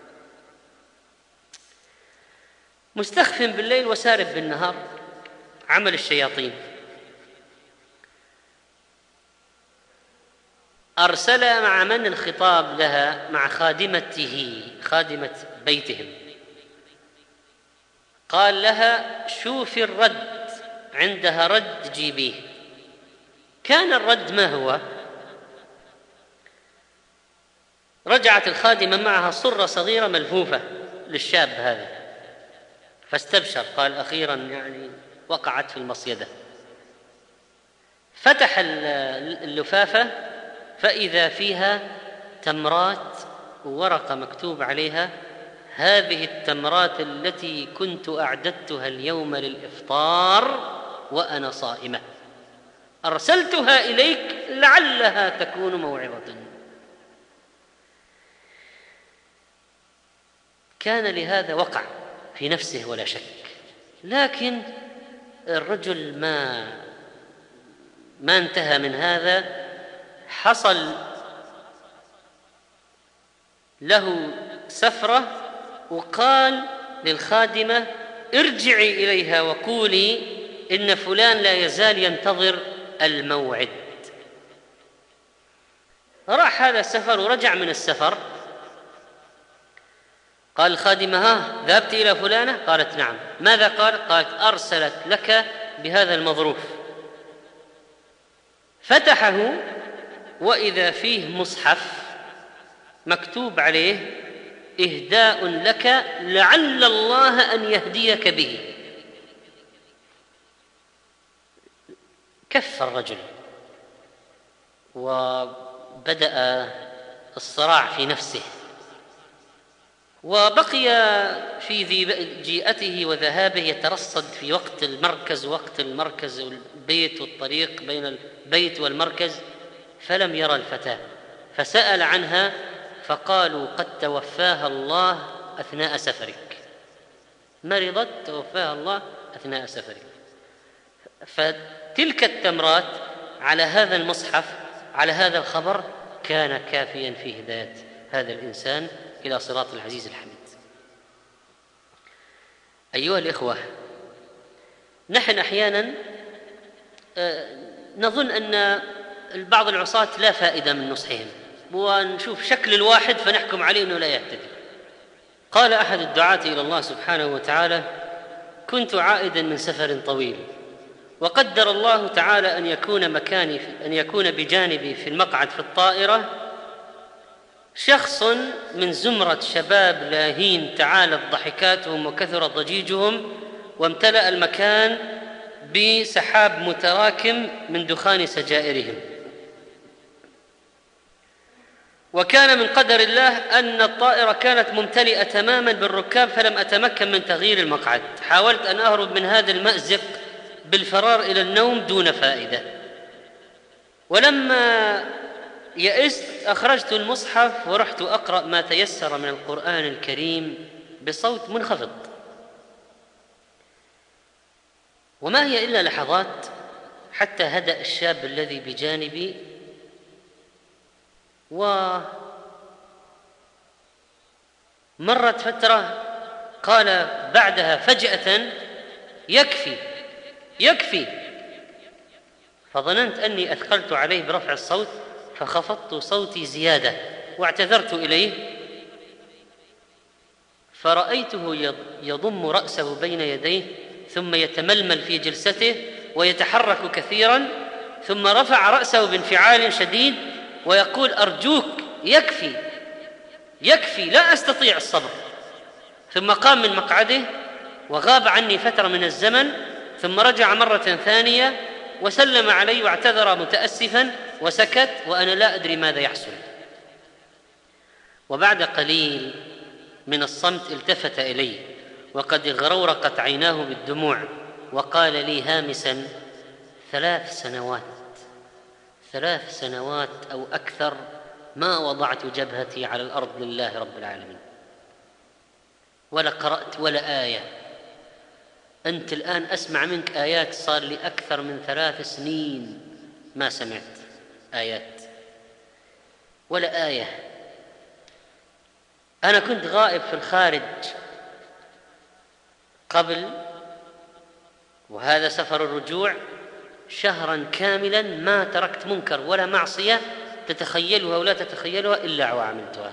مستخف بالليل وسارب بالنهار، عمل الشياطين. أرسل مع من الخطاب لها؟ مع خادمته، خادمة بيتهم. قال لها: شوفي الرد، عندها رد جيبيه. كان الرد ما هو؟ رجعت الخادمة معها صرة صغيرة ملفوفة للشاب هذا، فاستبشر، قال: أخيرا يعني وقعت في المصيدة. فتح اللفافة فإذا فيها تمرات وورقة مكتوب عليها: هذه التمرات التي كنت أعددتها اليوم للإفطار وأنا صائمة، أرسلتها إليك لعلها تكون موعظة. كان لهذا وقع في نفسه ولا شك، لكن الرجل ما انتهى من هذا. حصل له سفرة، وقال للخادمة: ارجعي إليها وقولي إن فلان لا يزال ينتظر الموعد. راح هذا السفر ورجع من السفر، قال الخادمة: ها ذهبت إلى فلانة؟ قالت: نعم. ماذا قال؟ قالت: أرسلت لك بهذا المظروف. فتحه وإذا فيه مصحف مكتوب عليه: إهداء لك لعل الله أن يهديك به. كف الرجل وبدأ الصراع في نفسه، وبقي في جيئته وذهابه يترصد في وقت المركز والبيت والطريق بين البيت والمركز، فلم يرى الفتاة، فسأل عنها فقالوا: قد توفاها الله أثناء سفرك، مرضت توفاها الله أثناء سفرك. فتلك التمرات على هذا المصحف، على هذا الخبر، كان كافيا في هداية هذا الإنسان إلى صراط العزيز الحميد. أيها الإخوة، نحن أحيانا نظن أن بعض العصاة لا فائدة من نصحهم، ونشوف شكل الواحد فنحكم عليه أنه لا يهتدي. قال أحد الدعاة إلى الله سبحانه وتعالى: كنت عائدا من سفر طويل، وقدر الله تعالى أن يكون بجانبي في المقعد في الطائرة شخص من زمرة شباب لاهين تعالت ضحكاتهم وكثر ضجيجهم، وامتلأ المكان بسحاب متراكم من دخان سجائرهم. وكان من قدر الله أن الطائرة كانت ممتلئة تماما بالركاب، فلم أتمكن من تغيير المقعد. حاولت أن أهرب من هذا المأزق بالفرار إلى النوم دون فائدة، ولما يئست أخرجت المصحف ورحت أقرأ ما تيسر من القرآن الكريم بصوت منخفض. وما هي إلا لحظات حتى هدأ الشاب الذي بجانبي، ومرت فترة قال بعدها فجأة: يكفي. فظننت أني أثقلت عليه برفع الصوت، فخفضت صوتي زيادة واعتذرت إليه، فرأيته يضم رأسه بين يديه ثم يتململ في جلسته ويتحرك كثيرا، ثم رفع رأسه بانفعال شديد ويقول: أرجوك يكفي، لا أستطيع الصبر. ثم قام من مقعده وغاب عني فترة من الزمن، ثم رجع مرة ثانية وسلم علي واعتذر متأسفا وسكت، وأنا لا أدري ماذا يحصل. وبعد قليل من الصمت التفت إلي وقد غرورقت عيناه بالدموع، وقال لي هامسا: 3 سنوات أو أكثر ما وضعت جبهتي على الأرض لله رب العالمين، ولا قرأت ولا آية. أنت الآن أسمع منك آيات، صار لي أكثر من 3 سنين ما سمعت آيات ولا آية. أنا كنت غائب في الخارج قبل، وهذا سفر الرجوع، شهرا كاملا ما تركت منكر ولا معصية تتخيلها ولا تتخيلها إلا وعملتها.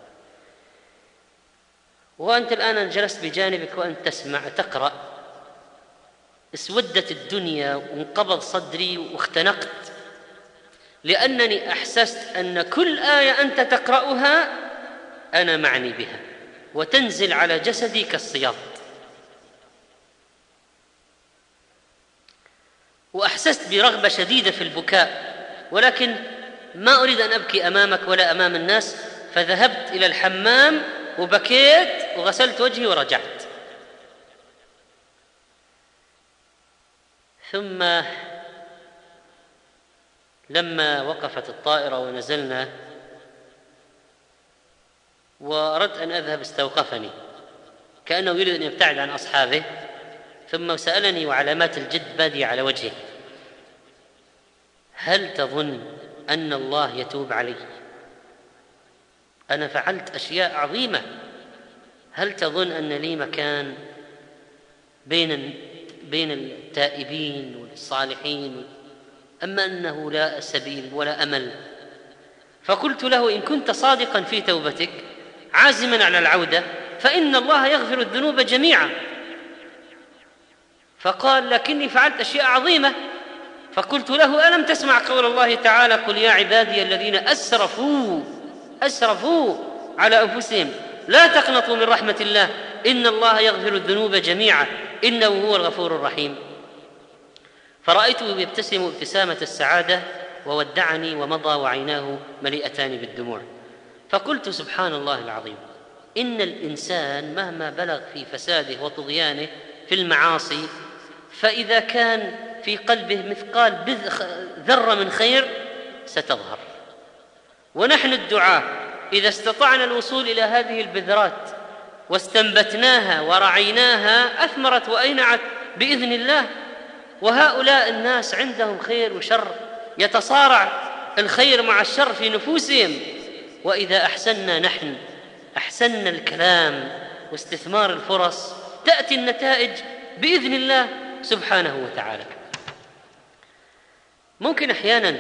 وأنت الآن جلست بجانبك وأنت تسمع تقرأ، اسودت الدنيا وانقبض صدري واختنقت، لأنني أحسست أن كل آية أنت تقرأها أنا معني بها وتنزل على جسدي كالصياط. وأحسست برغبة شديدة في البكاء، ولكن ما أريد أن أبكي أمامك ولا أمام الناس، فذهبت إلى الحمام وبكيت وغسلت وجهي ورجعت. ثم لما وقفت الطائرة ونزلنا وأردت أن أذهب استوقفني كأنه يريد أن يبتعد عن أصحابه، ثم سألني وعلامات الجد بادية على وجهه: هل تظن أن الله يتوب علي؟ أنا فعلت أشياء عظيمة، هل تظن أن لي مكان بين التائبين والصالحين، أما أنه لا سبيل ولا أمل؟ فقلت له: إن كنت صادقا في توبتك عازما على العودة فإن الله يغفر الذنوب جميعا. فقال: لكني فعلت أشياء عظيمة. فقلت له: ألم تسمع قول الله تعالى: قل يا عبادي الذين أسرفوا على أنفسهم لا تقنطوا من رحمة الله إن الله يغفر الذنوب جميعا إنه هو الغفور الرحيم. فرأيته يبتسم ابتسامة السعادة وودعني ومضى وعيناه مليئتان بالدموع. فقلت: سبحان الله العظيم، إن الإنسان مهما بلغ في فساده وطغيانه في المعاصي، فإذا كان في قلبه مثقال ذرة من خير ستظهر. ونحن الدعاة إذا استطعنا الوصول إلى هذه البذرات واستنبتناها ورعيناها أثمرت وأينعت بإذن الله. وهؤلاء الناس عندهم خير وشر، يتصارع الخير مع الشر في نفوسهم. وإذا أحسننا نحن أحسننا الكلام واستثمار الفرص، تأتي النتائج بإذن الله سبحانه وتعالى. ممكن أحيانا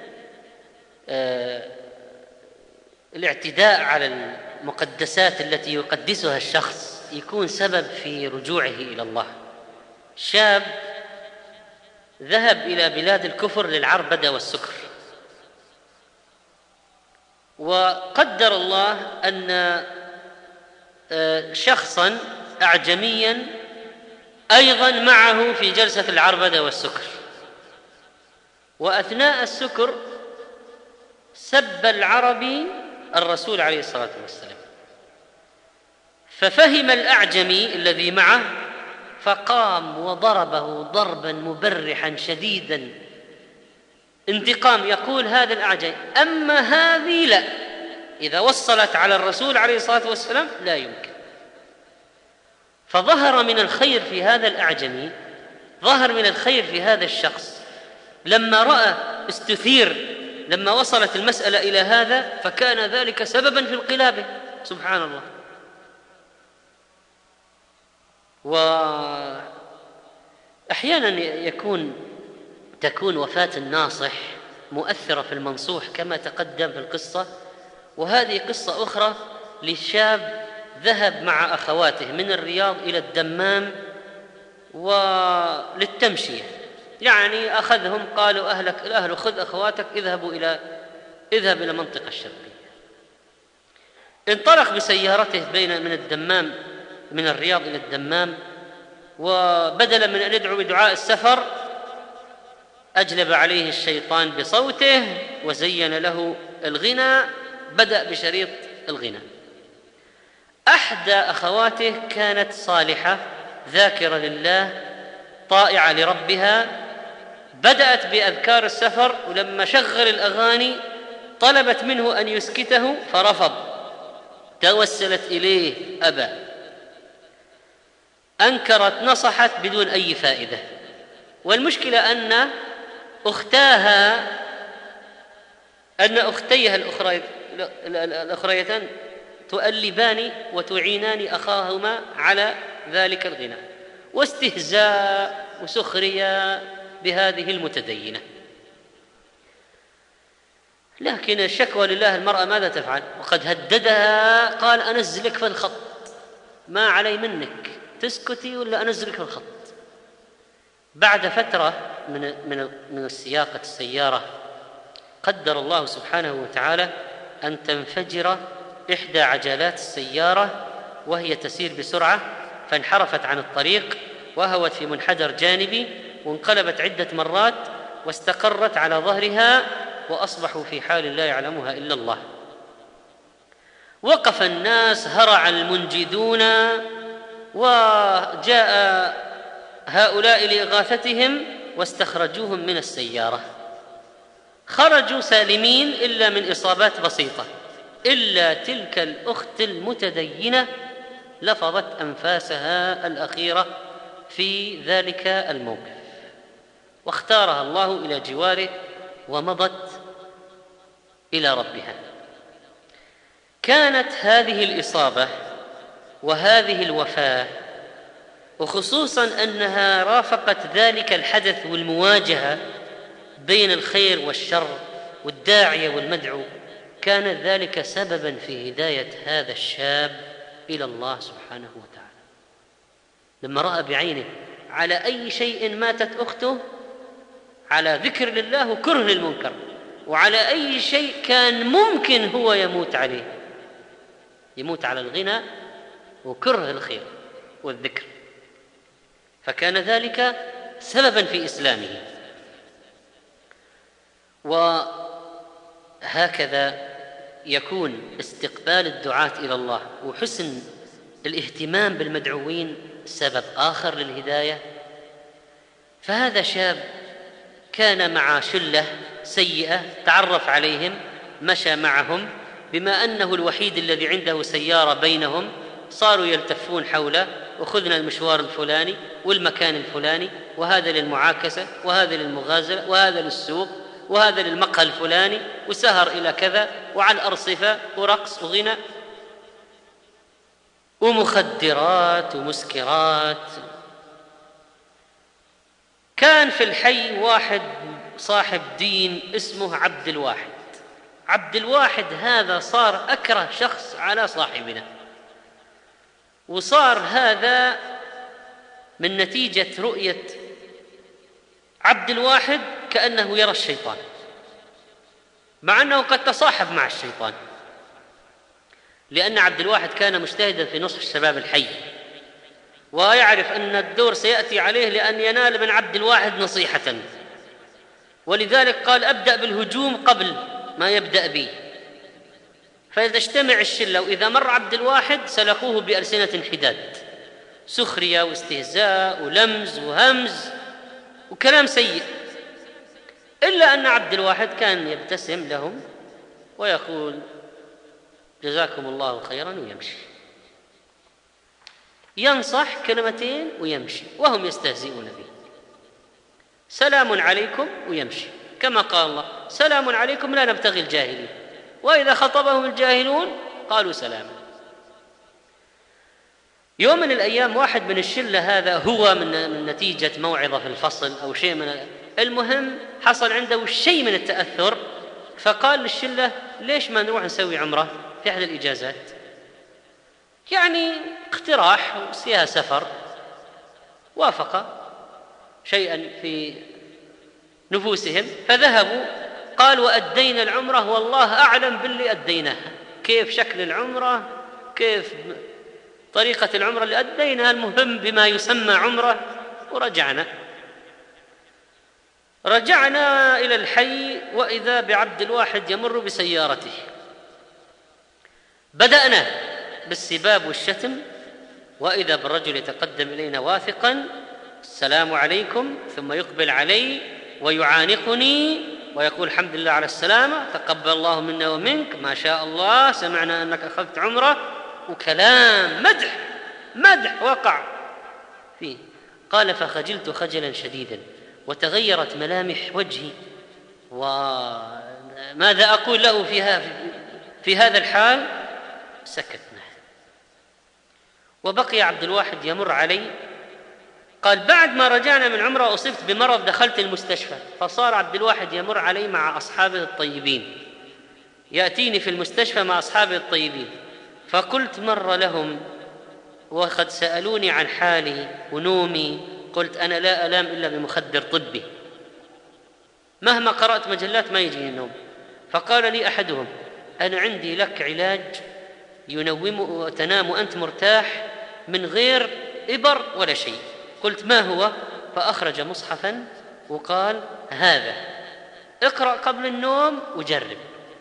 الاعتداء على المقدسات التي يقدسها الشخص يكون سبب في رجوعه إلى الله. شاب ذهب إلى بلاد الكفر للعربدة والسكر، وقدر الله أن شخصا أعجميا أيضا معه في جلسة العربدة والسكر، وأثناء السكر سب العربي الرسول عليه الصلاة والسلام. ففهم الأعجمي الذي معه فقام وضربه ضربا مبرحا شديدا انتقام. يقول هذا الأعجمي: أما هذه لا، إذا وصلت على الرسول عليه الصلاة والسلام لا يمكن. فظهر من الخير في هذا الأعجمي، ظهر من الخير في هذا الشخص لما رأى استثير، لما وصلت المسألة إلى هذا فكان ذلك سببا في انقلابه. سبحان الله. وأحيانا تكون وفاة الناصح مؤثرة في المنصوح كما تقدم في القصة. وهذه قصة أخرى للشاب ذهب مع أخواته من الرياض إلى الدمام وللتمشية، يعني أخذهم، قالوا الأهل خذ أخواتك اذهب إلى المنطقة الشرقية. انطلق بسيارته من الرياض إلى الدمام، وبدلا من أن يدعو بدعاء السفر أجلب عليه الشيطان بصوته وزين له الغنى، بدأ بشريط الغنى. أحدى أخواته كانت صالحة ذاكرة لله طائعة لربها، بدأت بأذكار السفر، ولما شغل الأغاني طلبت منه أن يسكته فرفض، توسلت إليه أبى، أنكرت، نصحت بدون أي فائدة. والمشكلة أن أختيها الأخريتان تؤلبان وتعينان أخاهما على ذلك الغنى، واستهزاء وسخرية بهذه المتدينة. لكن الشكوى لله، المرأة ماذا تفعل؟ وقد هددها، قال: أنزلك في الخط، ما علي منك، تسكتي ولا أنزلك في الخط. بعد فترة من سياقة السيارة قدر الله سبحانه وتعالى أن تنفجر إحدى عجلات السيارة وهي تسير بسرعة، فانحرفت عن الطريق وهوت في منحدر جانبي، وانقلبت عدة مرات واستقرت على ظهرها، وأصبحوا في حال لا يعلمها إلا الله. وقف الناس هرع المنجدون، وجاء هؤلاء لإغاثتهم واستخرجوهم من السيارة. خرجوا سالمين إلا من إصابات بسيطة، إلا تلك الأخت المتدينة لفظت أنفاسها الأخيرة في ذلك الموقف، واختارها الله إلى جواره ومضت إلى ربها. كانت هذه الإصابة وهذه الوفاة، وخصوصا أنها رافقت ذلك الحدث والمواجهة بين الخير والشر والداعية والمدعو، كان ذلك سببا في هداية هذا الشاب إلى الله سبحانه وتعالى. لما رأى بعينه على أي شيء ماتت أخته، على ذكر لله وكره للمنكر، وعلى أي شيء كان ممكن هو يموت عليه، يموت على الغنى وكره الخير والذكر، فكان ذلك سببا في إسلامه. وهكذا يكون استقبال الدعاة إلى الله وحسن الاهتمام بالمدعوين سبب آخر للهداية. فهذا شاب كان مع شلة سيئة، تعرف عليهم، مشى معهم، بما أنه الوحيد الذي عنده سيارة بينهم صاروا يلتفون حوله، وخذنا المشوار الفلاني والمكان الفلاني، وهذا للمعاكسة، وهذا للمغازلة، وهذا للسوق، وهذا للمقهى الفلاني، وسهر إلى كذا، وعلى الأرصفة، ورقص وغنى ومخدرات ومسكرات. كان في الحي واحد صاحب دين اسمه عبد الواحد. عبد الواحد هذا صار أكره شخص على صاحبنا، وصار هذا من نتيجة رؤية عبد الواحد كأنه يرى الشيطان، مع أنه قد تصاحب مع الشيطان، لأن عبد الواحد كان مجتهدا في نصح الشباب الحي، ويعرف أن الدور سيأتي عليه لأن ينال من عبد الواحد نصيحة، ولذلك قال أبدأ بالهجوم قبل ما يبدأ بي. فإذا اجتمع الشلة وإذا مر عبد الواحد سلقوه بألسنة حداد، سخرية واستهزاء ولمز وهمز وكلام سيء، إلا أن عبد الواحد كان يبتسم لهم ويقول جزاكم الله خيرا ويمشي، ينصح كلمتين ويمشي وهم يستهزئون به، سلام عليكم ويمشي، كما قال الله سلام عليكم لا نبتغي الجاهلين، وإذا خطبهم الجاهلون قالوا سلاما. يوم من الأيام واحد من الشلة هذا، هو من نتيجة موعظة في الفصل أو شيء من المهم حصل عنده شيء من التأثر، فقال للشلة ليش ما نروح نسوي عمرة في أحد الإجازات، يعني اقتراح وفيها سفر. وافق شيئا في نفوسهم فذهبوا، قال وأدينا العمرة والله أعلم باللي أديناها، كيف شكل العمرة، كيف طريقة العمرة اللي أديناها، المهم بما يسمى عمرة. ورجعنا إلى الحي، وإذا بعبد الواحد يمر بسيارته. بدأنا بالسباب والشتم، وإذا بالرجل يتقدم إلينا واثقا السلام عليكم، ثم يقبل علي ويعانقني ويقول الحمد لله على السلامة، تقبل الله منا ومنك، ما شاء الله، سمعنا أنك أخذت عمرة، وكلام مدح وقع فيه. قال فخجلت خجلا شديدا وتغيرت ملامح وجهي، وماذا أقول له في هذا الحال؟ سكتنا. وبقي عبد الواحد يمر علي. قال بعد ما رجعنا من عمرة أصبت بمرض، دخلت المستشفى، فصار عبد الواحد يمر علي مع أصحابه الطيبين، يأتيني في المستشفى مع أصحابه الطيبين. فقلت مر لهم وقد سألوني عن حالي ونومي، قلت أنا لا أنام إلا بمخدر طبي، مهما قرأت مجلات ما يجيني النوم. فقال لي أحدهم أنا عندي لك علاج ينوم وتنام وأنت مرتاح من غير إبر ولا شيء. قلت ما هو؟ فأخرج مصحفا وقال هذا اقرأ قبل النوم وجرب.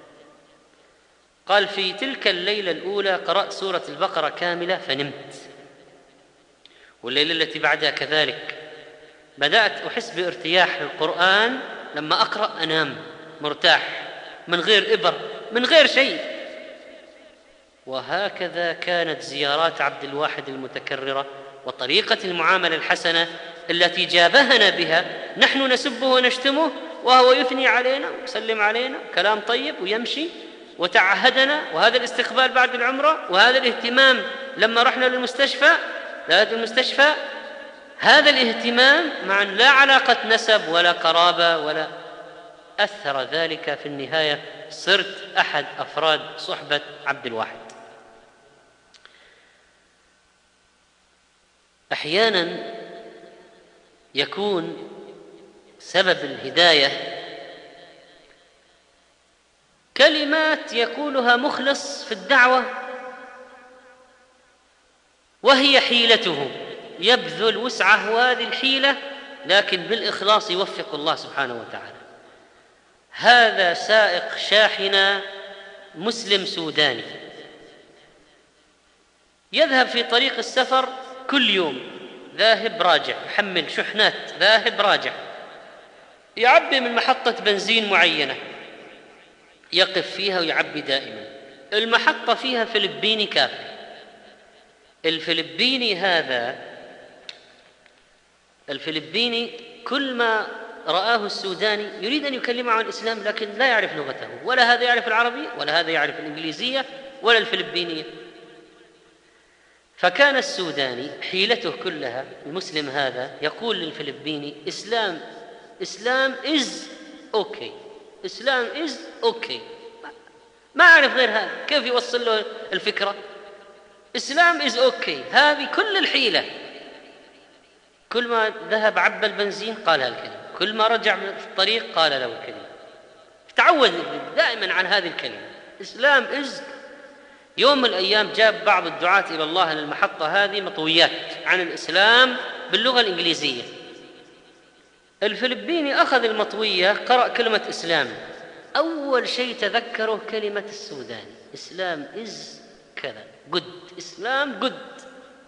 قال في تلك الليلة الأولى قرأت سورة البقرة كاملة فنمت، والليلة التي بعدها كذلك. بدأت أحس بارتياح للقرآن، لما أقرأ أنام مرتاح من غير إبر من غير شيء. وهكذا كانت زيارات عبد الواحد المتكررة، وطريقة المعاملة الحسنة التي جابهنا بها. نحن نسبه ونشتمه وهو يثني علينا ويسلم علينا كلام طيب ويمشي، وتعهدنا، وهذا الاستقبال بعد العمرة، وهذا الاهتمام لما رحنا للمستشفى، هذا الاهتمام مع لا علاقة نسب ولا قرابة ولا أثر ذلك. في النهاية صرت أحد أفراد صحبة عبد الواحد. أحيانا يكون سبب الهداية كلمات يقولها مخلص في الدعوة وهي حيلته، يبذل وسعه وهذه الحيلة، لكن بالإخلاص يوفق الله سبحانه وتعالى. هذا سائق شاحنة مسلم سوداني يذهب في طريق السفر كل يوم، ذاهب راجع، يحمل شحنات ذاهب راجع، يعبي من محطة بنزين معينة يقف فيها ويعبي دائما. المحطة فيها فلبيني كافر. الفلبيني هذا كل ما رآه السوداني يريد أن يكلمه عن الإسلام، لكن لا يعرف لغته، ولا هذا يعرف العربية ولا هذا يعرف الإنجليزية ولا الفلبينية. فكان السوداني حيلته كلها، المسلم هذا يقول للفلبيني إسلام is okay، إسلام is okay، ما أعرف غير هذا. كيف يوصل له الفكرة؟ إسلام is okay، هذه كل الحيلة. كل ما ذهب عبى البنزين قال هالكلمة، كل ما رجع من الطريق قال له الكلمة، تعود دائما عن هذه الكلمة إسلام is. يوم من الأيام جاب بعض الدعاة إلى الله للمحطة هذه مطويات عن الإسلام باللغة الإنجليزية. الفلبيني أخذ المطوية، قرأ كلمة إسلام، أول شيء تذكره كلمة السوداني إسلام is كذا good، إسلام good.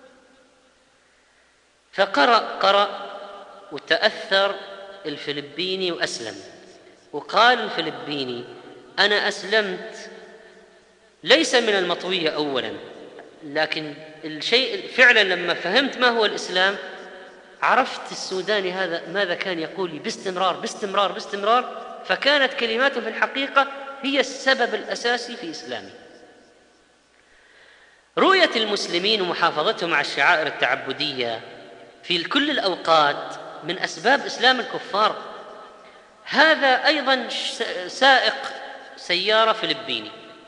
فقرأ وتأثر الفلبيني وأسلم. وقال الفلبيني أنا أسلمت ليس من المطوية أولا، لكن الشيء فعلا لما فهمت ما هو الإسلام عرفت السوداني هذا ماذا كان يقول لي باستمرار، فكانت كلماته في الحقيقة هي السبب الأساسي في إسلامي. رؤية المسلمين ومحافظتهم على الشعائر التعبدية في كل الأوقات من أسباب إسلام الكفار. هذا أيضا سائق سيارة فلبيني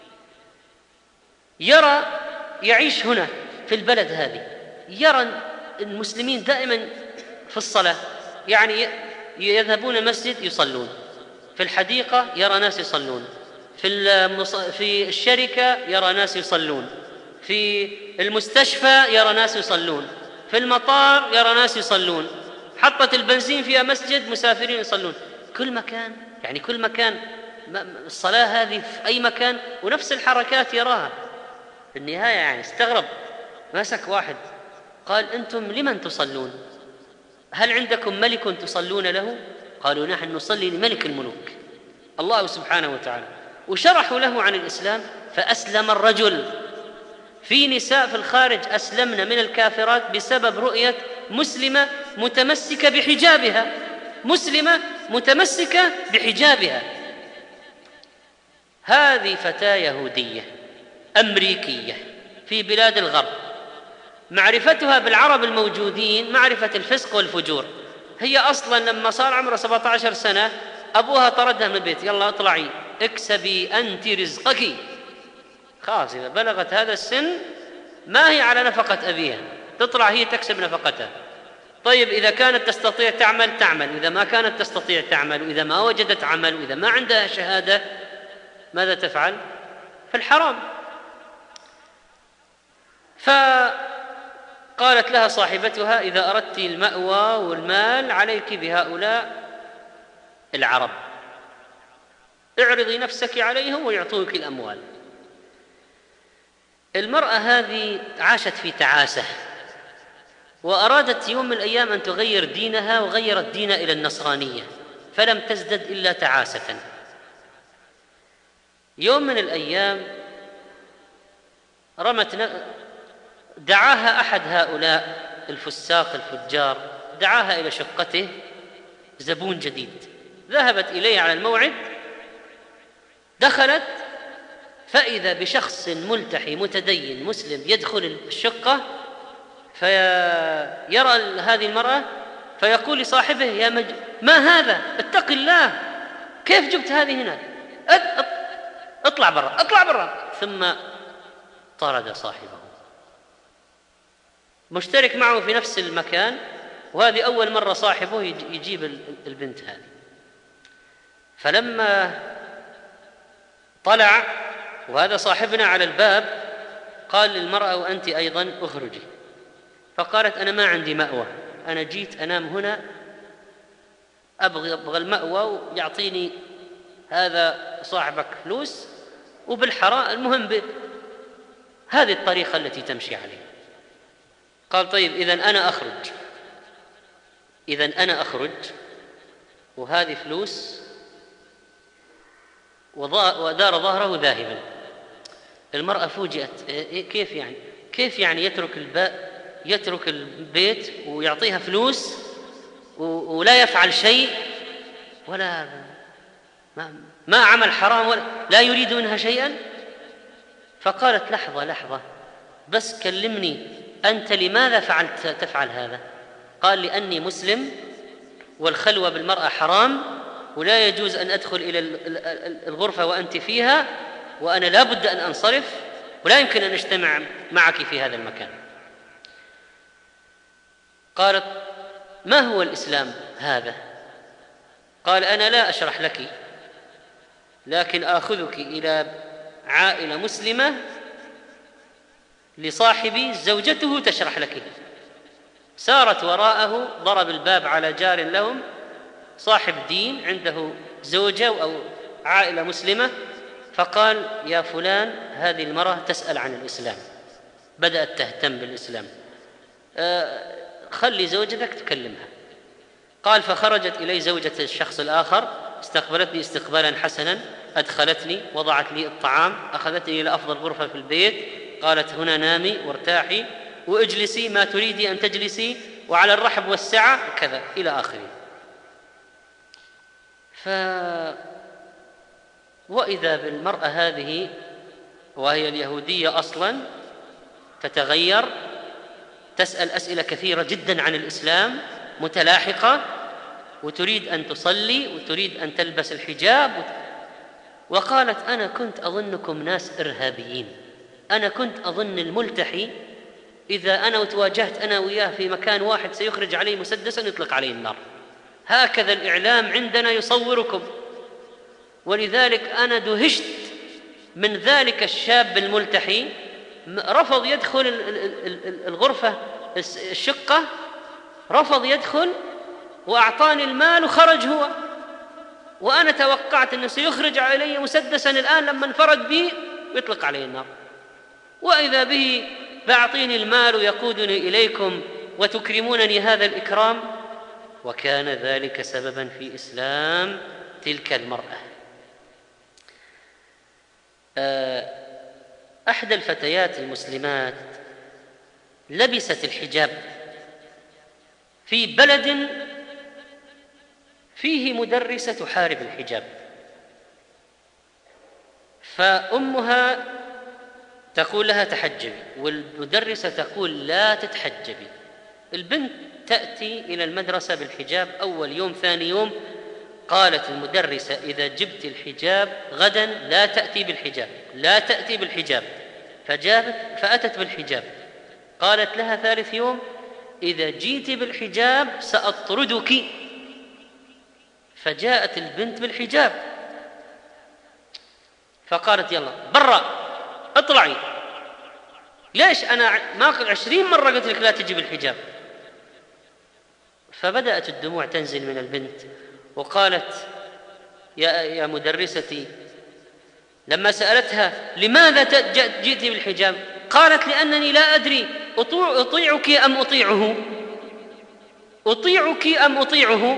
يعيش هنا في البلد هذه، يرى المسلمين دائما في الصلاة، يعني يذهبون المسجد يصلون، في الحديقة يرى ناس يصلون، في الشركة يرى ناس يصلون، في المستشفى يرى ناس يصلون، في المطار يرى ناس يصلون، حطت البنزين فيها مسجد مسافرين يصلون، كل مكان الصلاة هذه في أي مكان، ونفس الحركات يراها. في النهاية يعني استغرب، مسك واحد قال أنتم لمن تصلون؟ هل عندكم ملك تصلون له؟ قالوا نحن نصلي لملك الملوك الله سبحانه وتعالى. وشرحوا له عن الإسلام فأسلم الرجل. في نساء في الخارج أسلمن من الكافرات بسبب رؤية مسلمة متمسكة بحجابها. هذه فتاة يهودية أمريكية في بلاد الغرب، معرفتها بالعرب الموجودين معرفة الفسق والفجور. هي أصلا لما صار عمرها 17 سنة أبوها طردها من البيت، يلا اطلعي اكسبي أنت رزقك. خلاص إذا بلغت هذا السن ما هي على نفقة أبيها، تطلع هي تكسب نفقتها. طيب إذا كانت تستطيع تعمل، إذا ما كانت تستطيع تعمل، وإذا ما وجدت عمل، وإذا ما عندها شهادة ماذا تفعل؟ في الحرام. فقالت لها صاحبتها إذا أردت المأوى والمال عليك بهؤلاء العرب، اعرضي نفسك عليهم ويعطوك الأموال. المرأة هذه عاشت في تعاسة، وأرادت يوم من الأيام أن تغير دينها، وغيرت دينها إلى النصرانية، فلم تزدد إلا تعاسة. يوم من الأيام دعاها أحد هؤلاء الفساق الفجار، دعاها إلى شقته زبون جديد، ذهبت إليه على الموعد، دخلت فإذا بشخص ملتحي متدين مسلم يدخل الشقة، فيرى هذه المرأة فيقول لصاحبه ما هذا؟ اتق الله، كيف جبت هذه هنا؟ اطلع برا. ثم طرد صاحبه مشترك معه في نفس المكان، وهذه أول مرة صاحبه يجيب البنت هذه. فلما طلع وهذا صاحبنا على الباب قال للمرأة: وأنت أيضا اخرجي. فقالت: أنا ما عندي مأوى، أنا جيت أنام هنا، أبغى المأوى ويعطيني هذا صاحبك فلوس وبالحرام، المهم هذه الطريقة التي تمشي عليها. قال: طيب إذن أنا أخرج وهذه فلوس، ودار ظهره ذاهبا. المرأة فوجئت: كيف يعني يترك البيت ويعطيها فلوس ولا يفعل شيء، ولا ما عمل حرام ولا لا يريد منها شيئا؟ فقالت: لحظة بس كلمني، أنت لماذا تفعل هذا؟ قال: لأني مسلم والخلوة بالمرأة حرام، ولا يجوز أن أدخل إلى الغرفة وأنت فيها، وأنا لا بد أن أنصرف، ولا يمكن أن أجتمع معك في هذا المكان. قالت: ما هو الإسلام هذا؟ قال: أنا لا أشرح لك، لكن آخذك إلى عائلة مسلمة لصاحبي زوجته تشرح لك. سارت وراءه، ضرب الباب على جار لهم صاحب دين عنده زوجة أو عائلة مسلمة، فقال: يا فلان، هذه المرأة تسأل عن الإسلام، بدأت تهتم بالإسلام، خلي زوجتك تكلمها. قال: فخرجت إلي زوجة الشخص الآخر، استقبلتني استقبالا حسنا، أدخلتني، وضعت لي الطعام، أخذتني إلى أفضل غرفة في البيت، قالت: هنا نامي وارتاحي واجلسي ما تريدي أن تجلسي، وعلى الرحب والسعة كذا إلى آخره. وإذا بالمرأة هذه وهي اليهودية أصلا تتغير، تسأل أسئلة كثيرة جدا عن الإسلام متلاحقة، وتريد أن تصلي وتريد أن تلبس الحجاب. وقالت: أنا كنت أظنكم ناس إرهابيين، أنا كنت أظن الملتحي إذا أنا تواجهت أنا وياه في مكان واحد سيخرج عليه مسدسا يطلق عليه النار، هكذا الإعلام عندنا يصوركم. ولذلك أنا دهشت من ذلك الشاب الملتحي، رفض يدخل الغرفة الشقة، رفض يدخل وأعطاني المال وخرج هو، وأنا توقعت أنه سيخرج علي مسدسا الآن لما انفرد بي ويطلق عليه النار، وإذا به فأعطيني المال ويقودني إليكم وتكرمونني هذا الإكرام. وكان ذلك سببا في إسلام تلك المرأة. أحدى الفتيات المسلمات لبست الحجاب في بلد فيه مدرسة تحارب الحجاب، فأمها تقول لها: تحجبي، والمدرسة تقول: لا تتحجبي. البنت تأتي إلى المدرسة بالحجاب أول يوم ثاني يوم، قالت المدرسة: إذا جبت الحجاب غدا لا تأتي بالحجاب، لا تأتي بالحجاب. فأتت بالحجاب. قالت لها ثالث يوم: إذا جيت بالحجاب سأطردك. فجاءت البنت بالحجاب، فقالت: يلا برا اطلعي، ليش أنا ما 20 مرة قلت لك لا تجي بالحجاب. فبدأت الدموع تنزل من البنت، وقالت: يا مدرستي، لما سألتها: لماذا جئت بالحجاب؟ قالت: لأنني لا أدري أطيعك أم أطيعه، أطيعك أم أطيعه.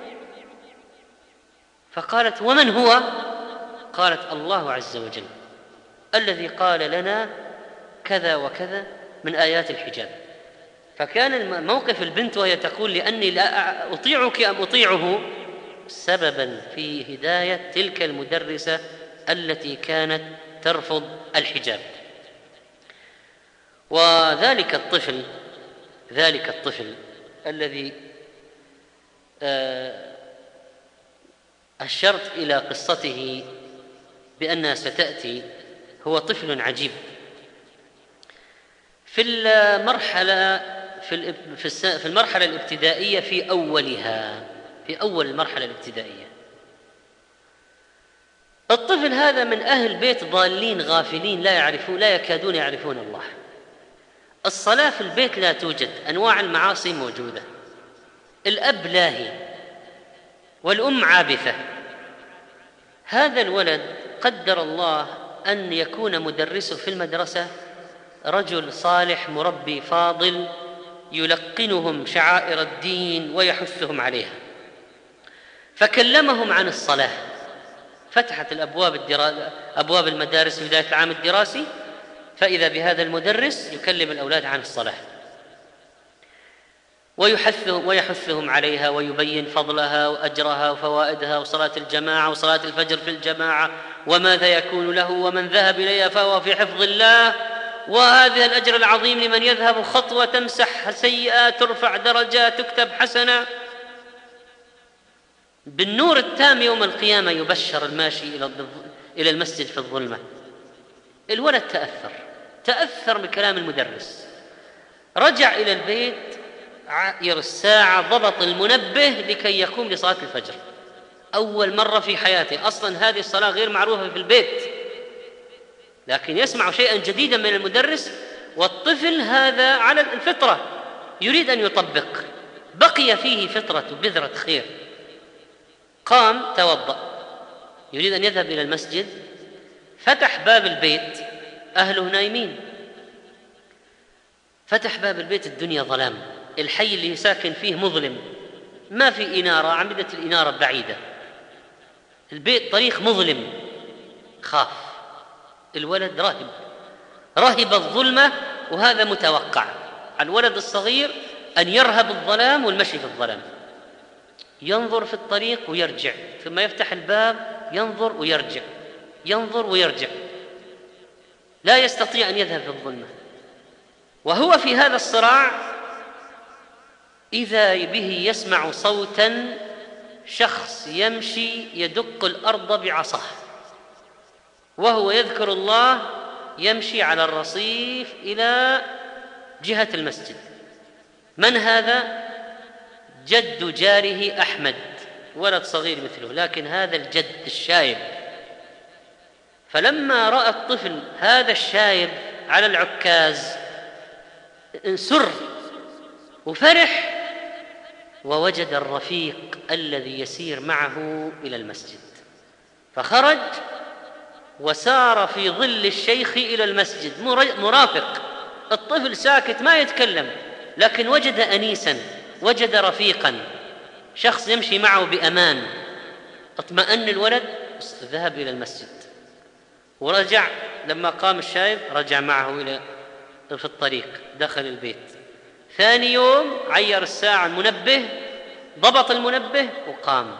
فقالت: ومن هو؟ قالت: الله عز وجل الذي قال لنا كذا وكذا من آيات الحجاب. فكان موقف البنت وهي تقول: لأني لا أطيعك أم أطيعه، سببا في هداية تلك المدرسة التي كانت ترفض الحجاب. وذلك الطفل الذي أشرت إلى قصته بأنها ستأتي هو طفل عجيب. في المرحلة في المرحلة الابتدائية في أولها، في أول المرحلة الابتدائية. الطفل هذا من أهل بيت ضالين غافلين لا يكادون يعرفون الله. الصلاة في البيت لا توجد، أنواع المعاصي موجودة، الأب لاهي والأم عابثة. هذا الولد قدر الله أن يكون مدرسه في المدرسة رجل صالح مربي فاضل يلقنهم شعائر الدين ويحثهم عليها، فكلمهم عن الصلاة. فتحت أبواب المدارس في بداية العام الدراسي، فإذا بهذا المدرس يكلم الأولاد عن الصلاة ويحثهم عليها ويبين فضلها وأجرها وفوائدها، وصلاة الجماعة وصلاة الفجر في الجماعة وماذا يكون له، ومن ذهب إليها فهو في حفظ الله، وهذا الأجر العظيم لمن يذهب خطوة تمسح سيئة ترفع درجة تكتب حسنة. بالنور التام يوم القيامة يبشر الماشي إلى المسجد في الظلمة. الولد تأثر بكلام المدرس، رجع إلى البيت عاير الساعة، ضبط المنبه لكي يقوم لصلاة الفجر. أول مرة في حياته، أصلا هذه الصلاة غير معروفة في البيت، لكن يسمع شيئا جديدا من المدرس، والطفل هذا على الفطرة يريد أن يطبق، بقي فيه فطرة بذرة خير. قام توضأ يريد أن يذهب إلى المسجد، فتح باب البيت، أهله نايمين، فتح باب البيت، الدنيا ظلام، الحي اللي ساكن فيه مظلم، ما في إنارة، عمدة الإنارة بعيدة، البيت طريق مظلم. خاف الولد، رهب الظلمة، وهذا متوقع الولد الصغير أن يرهب الظلام والمشي في الظلام. ينظر في الطريق ويرجع، ثم يفتح الباب ينظر ويرجع، ينظر ويرجع، لا يستطيع أن يذهب في الظلمة. وهو في هذا الصراع إذا به يسمع صوتا، شخص يمشي يدق الأرض بعصاه وهو يذكر الله، يمشي على الرصيف إلى جهة المسجد. من هذا؟ جد جاره أحمد، ولد صغير مثله، لكن هذا الجد الشايب. فلما رأى الطفل هذا الشايب على العكاز انسر وفرح، ووجد الرفيق الذي يسير معه إلى المسجد، فخرج وسار في ظل الشيخ إلى المسجد مرافق. الطفل ساكت ما يتكلم، لكن وجد أنيسا، وجد رفيقا، شخص يمشي معه بأمان. اطمأن الولد، ذهب إلى المسجد ورجع. لما قام الشايب رجع معه إلى في الطريق، دخل البيت. ثاني يوم عير الساعة المنبه، ضبط المنبه وقام،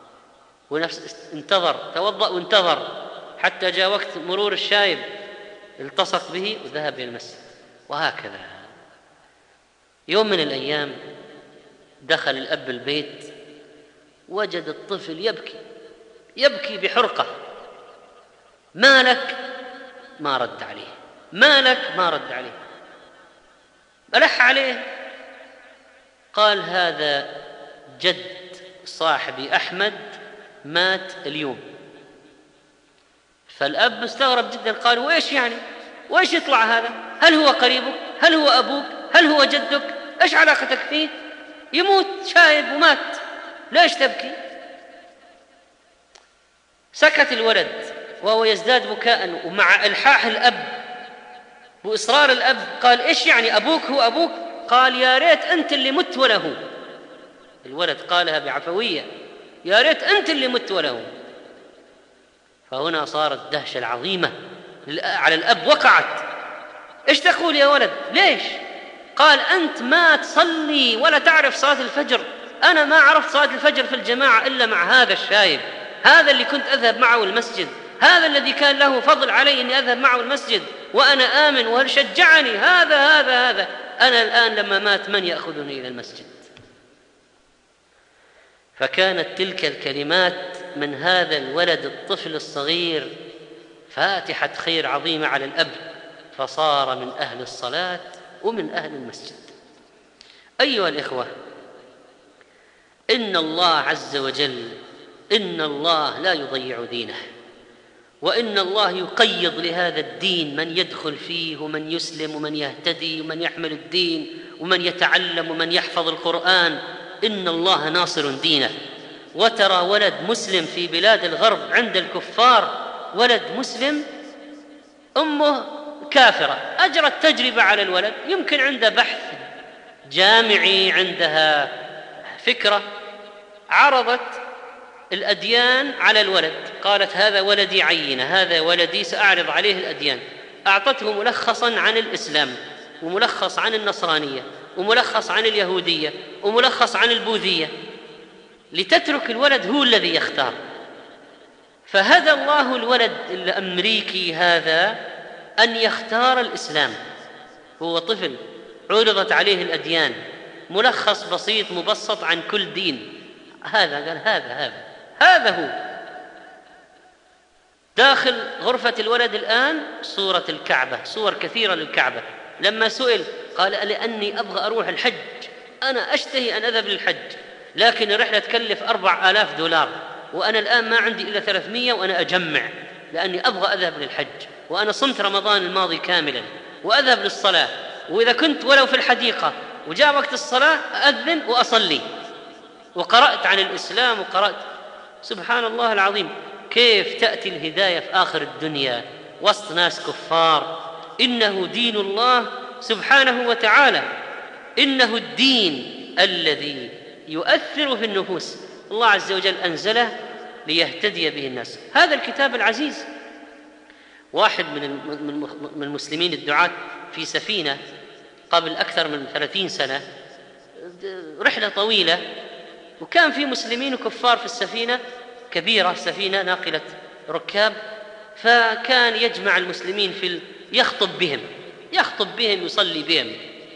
انتظر، توضأ وانتظر حتى جاء وقت مرور الشايب، التصق به وذهب إلى المسجد. وهكذا يوم من الأيام دخل الأب البيت، وجد الطفل يبكي بحرقة. ما لك؟ ما رد عليه. ما لك؟ ما رد عليه. ألح عليه، قال هذا جد صاحبي أحمد مات اليوم. فالأب استغرب جدا، قال وإيش يعني؟ وإيش يطلع هذا؟ هل هو قريبك؟ هل هو أبوك؟ هل هو جدك؟ إيش علاقتك فيه؟ يموت شايب ومات، ليش تبكي؟ سكت الولد وهو يزداد بكاء، ومع إلحاح الأب وإصرار الأب قال إيش يعني أبوك هو أبوك؟ قال يا ريت أنت اللي مت وله. الولد قالها بعفوية، يا ريت أنت اللي مت وله. فهنا صارت دهشة العظيمة على الأب، وقعت. إيش تقول يا ولد؟ ليش؟ قال أنت ما تصلي ولا تعرف صلاة الفجر. أنا ما عرفت صلاة الفجر في الجماعة إلا مع هذا الشايب، هذا اللي كنت أذهب معه المسجد، هذا الذي كان له فضل علي أني أذهب معه المسجد وأنا آمن، وهل شجعني هذا. أنا الآن لما مات من يأخذني إلى المسجد؟ فكانت تلك الكلمات من هذا الولد الطفل الصغير فاتحة خير عظيمة على الأب، فصار من أهل الصلاة ومن أهل المسجد. أيها الإخوة، إن الله عز وجل، إن الله لا يضيع دينه، وإن الله يقيض لهذا الدين من يدخل فيه ومن يسلم ومن يهتدي ومن يحمل الدين ومن يتعلم ومن يحفظ القرآن. إن الله ناصر دينه. وترى ولد مسلم في بلاد الغرب عند الكفار، ولد مسلم أمه كافرة، أجرت تجربة على الولد، يمكن عنده بحث جامعي، عندها فكرة، عرضت الأديان على الولد، قالت هذا ولدي عينة، هذا ولدي سأعرض عليه الأديان. أعطته ملخصا عن الإسلام، وملخص عن النصرانية، وملخص عن اليهودية، وملخص عن البوذية، لتترك الولد هو الذي يختار. فهدى الله الولد الأمريكي هذا أن يختار الإسلام. هو طفل عرضت عليه الأديان، ملخص بسيط مبسط عن كل دين، هذا قال هذا هو. داخل غرفة الولد الآن صورة الكعبة، صور كثيرة للكعبة. لما سئل قال لأني أبغى أروح الحج، أنا أشتهي أن أذهب للحج، لكن الرحلة تكلف 4000 دولار، وأنا الآن ما عندي إلا 300 وأنا أجمع، لأني أبغى أذهب للحج، وأنا صمت رمضان الماضي كاملا وأذهب للصلاة، وإذا كنت ولو في الحديقة وجاء وقت الصلاة أذن وأصلي. وقرأت عن الإسلام وقرأت. سبحان الله العظيم، كيف تأتي الهداية في آخر الدنيا وسط ناس كفار؟ إنه دين الله سبحانه وتعالى، إنه الدين الذي يؤثر في النفوس. الله عز وجل أنزله ليهتدي به الناس. هذا الكتاب العزيز. واحد من المسلمين الدعاة في سفينة قبل أكثر من 30 سنة، رحلة طويلة، وكان في مسلمين وكفار في السفينة، كبيرة، سفينة ناقلة ركاب، فكان يجمع المسلمين يخطب بهم يصلي بهم.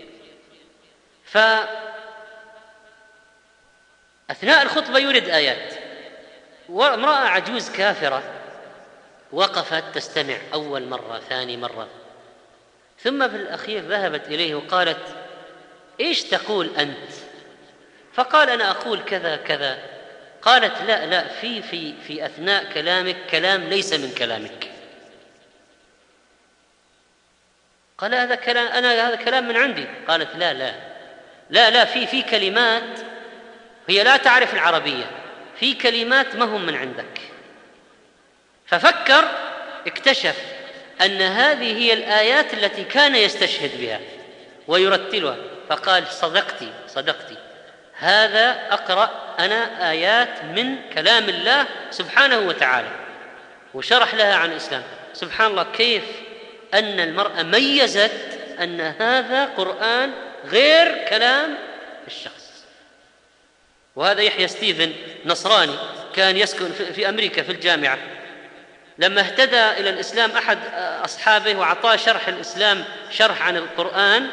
فأثناء الخطبة يورد آيات، وامرأة عجوز كافرة وقفت تستمع أول مرة، ثاني مرة، ثم في الأخير ذهبت إليه وقالت إيش تقول أنت؟ فقال أنا أقول كذا كذا. قالت لا في أثناء كلامك كلام ليس من كلامك. قال هذا كلام، هذا كلام من عندي. قالت لا في كلمات، هي لا تعرف العربية، في كلمات ما هم من عندك. ففكر، اكتشف أن هذه هي الآيات التي كان يستشهد بها ويرتلها، فقال صدقتي، هذا أقرأ أنا آيات من كلام الله سبحانه وتعالى. وشرح لها عن الإسلام. سبحان الله، كيف أن المرأة ميزت أن هذا قرآن غير كلام الشخص. وهذا يحيى ستيفن نصراني كان يسكن في أمريكا في الجامعة، لما اهتدى إلى الإسلام أحد أصحابه وعطاه شرح الإسلام، شرح عن القرآن،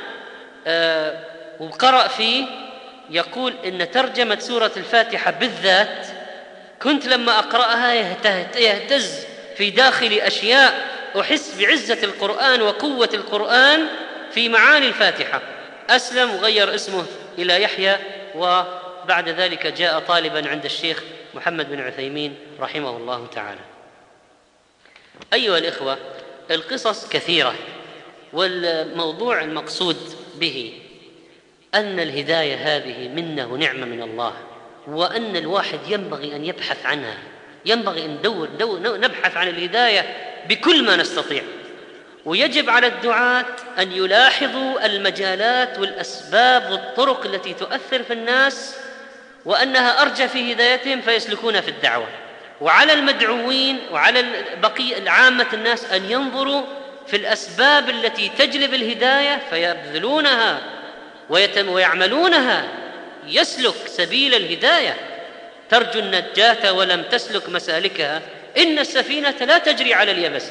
وقرأ فيه، يقول إن ترجمة سورة الفاتحة بالذات كنت لما أقرأها يهتز في داخلي أشياء، أحس بعزة القرآن وقوة القرآن في معاني الفاتحة. أسلم وغير اسمه إلى يحيى، وبعد ذلك جاء طالبا عند الشيخ محمد بن عثيمين رحمه الله تعالى. أيها الإخوة، القصص كثيرة، والموضوع المقصود به أن الهداية هذه منة ونعمة من الله، وأن الواحد ينبغي أن يبحث عنها، ينبغي أن نبحث عن الهداية بكل ما نستطيع. ويجب على الدعاة أن يلاحظوا المجالات والأسباب والطرق التي تؤثر في الناس، وأنها أرجى في هدايتهم فيسلكون في الدعوة. وعلى المدعوين وعلى عامة الناس أن ينظروا في الأسباب التي تجلب الهداية فيبذلونها ويعملونها. يسلك سبيل الهداية، ترجو النجاة ولم تسلك مسالكها، إن السفينة لا تجري على اليبس.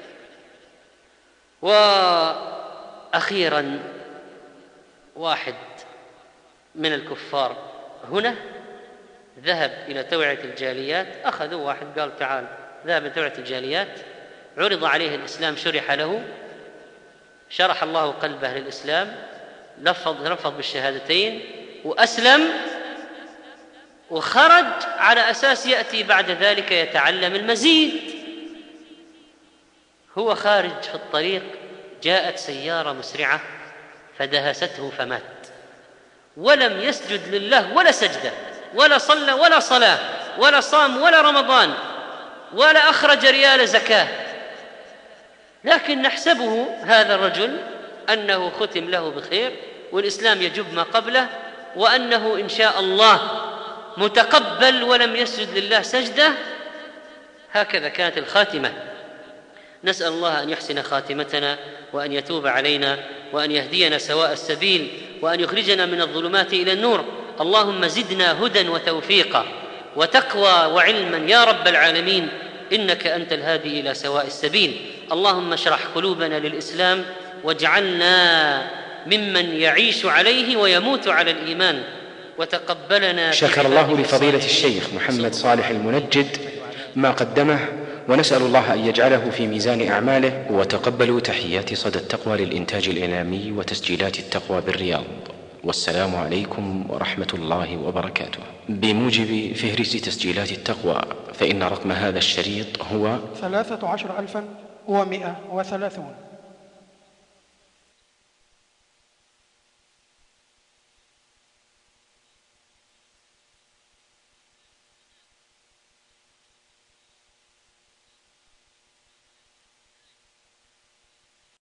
وأخيرا، واحد من الكفار هنا ذهب إلى توعية الجاليات، أخذوا واحد قال تعال، ذهب إلى توعية الجاليات، عرض عليه الإسلام، شرح له، شرح الله قلبه للإسلام، رفض بالشهادتين وأسلم وخرج على أساس يأتي بعد ذلك يتعلم المزيد. هو خارج في الطريق جاءت سيارة مسرعة فدهسته فمات، ولم يسجد لله ولا سجدة، ولا صلى ولا صلاة، ولا صام ولا رمضان، ولا أخرج ريال زكاة، لكن نحسبه هذا الرجل أنه ختم له بخير والإسلام يجب ما قبله، وأنه إن شاء الله متقبل ولم يسجد لله سجدة. هكذا كانت الخاتمة. نسأل الله أن يحسن خاتمتنا وأن يتوب علينا وأن يهدينا سواء السبيل وأن يخرجنا من الظلمات إلى النور. اللهم زدنا هدى وتوفيقا وتقوى وعلما يا رب العالمين، إنك أنت الهادي إلى سواء السبيل. اللهم اشرح قلوبنا للإسلام واجعلنا ممن يعيش عليه ويموت على الإيمان، وتقبلنا. شكر الله لفضيلة الشيخ محمد صالح المنجد ما قدمه، ونسأل الله أن يجعله في ميزان أعماله. وتقبلوا تحيات صدى التقوى للإنتاج الإعلامي وتسجيلات التقوى بالرياض، والسلام عليكم ورحمة الله وبركاته. بموجب فهرس تسجيلات التقوى فإن رقم هذا الشريط هو 13,130.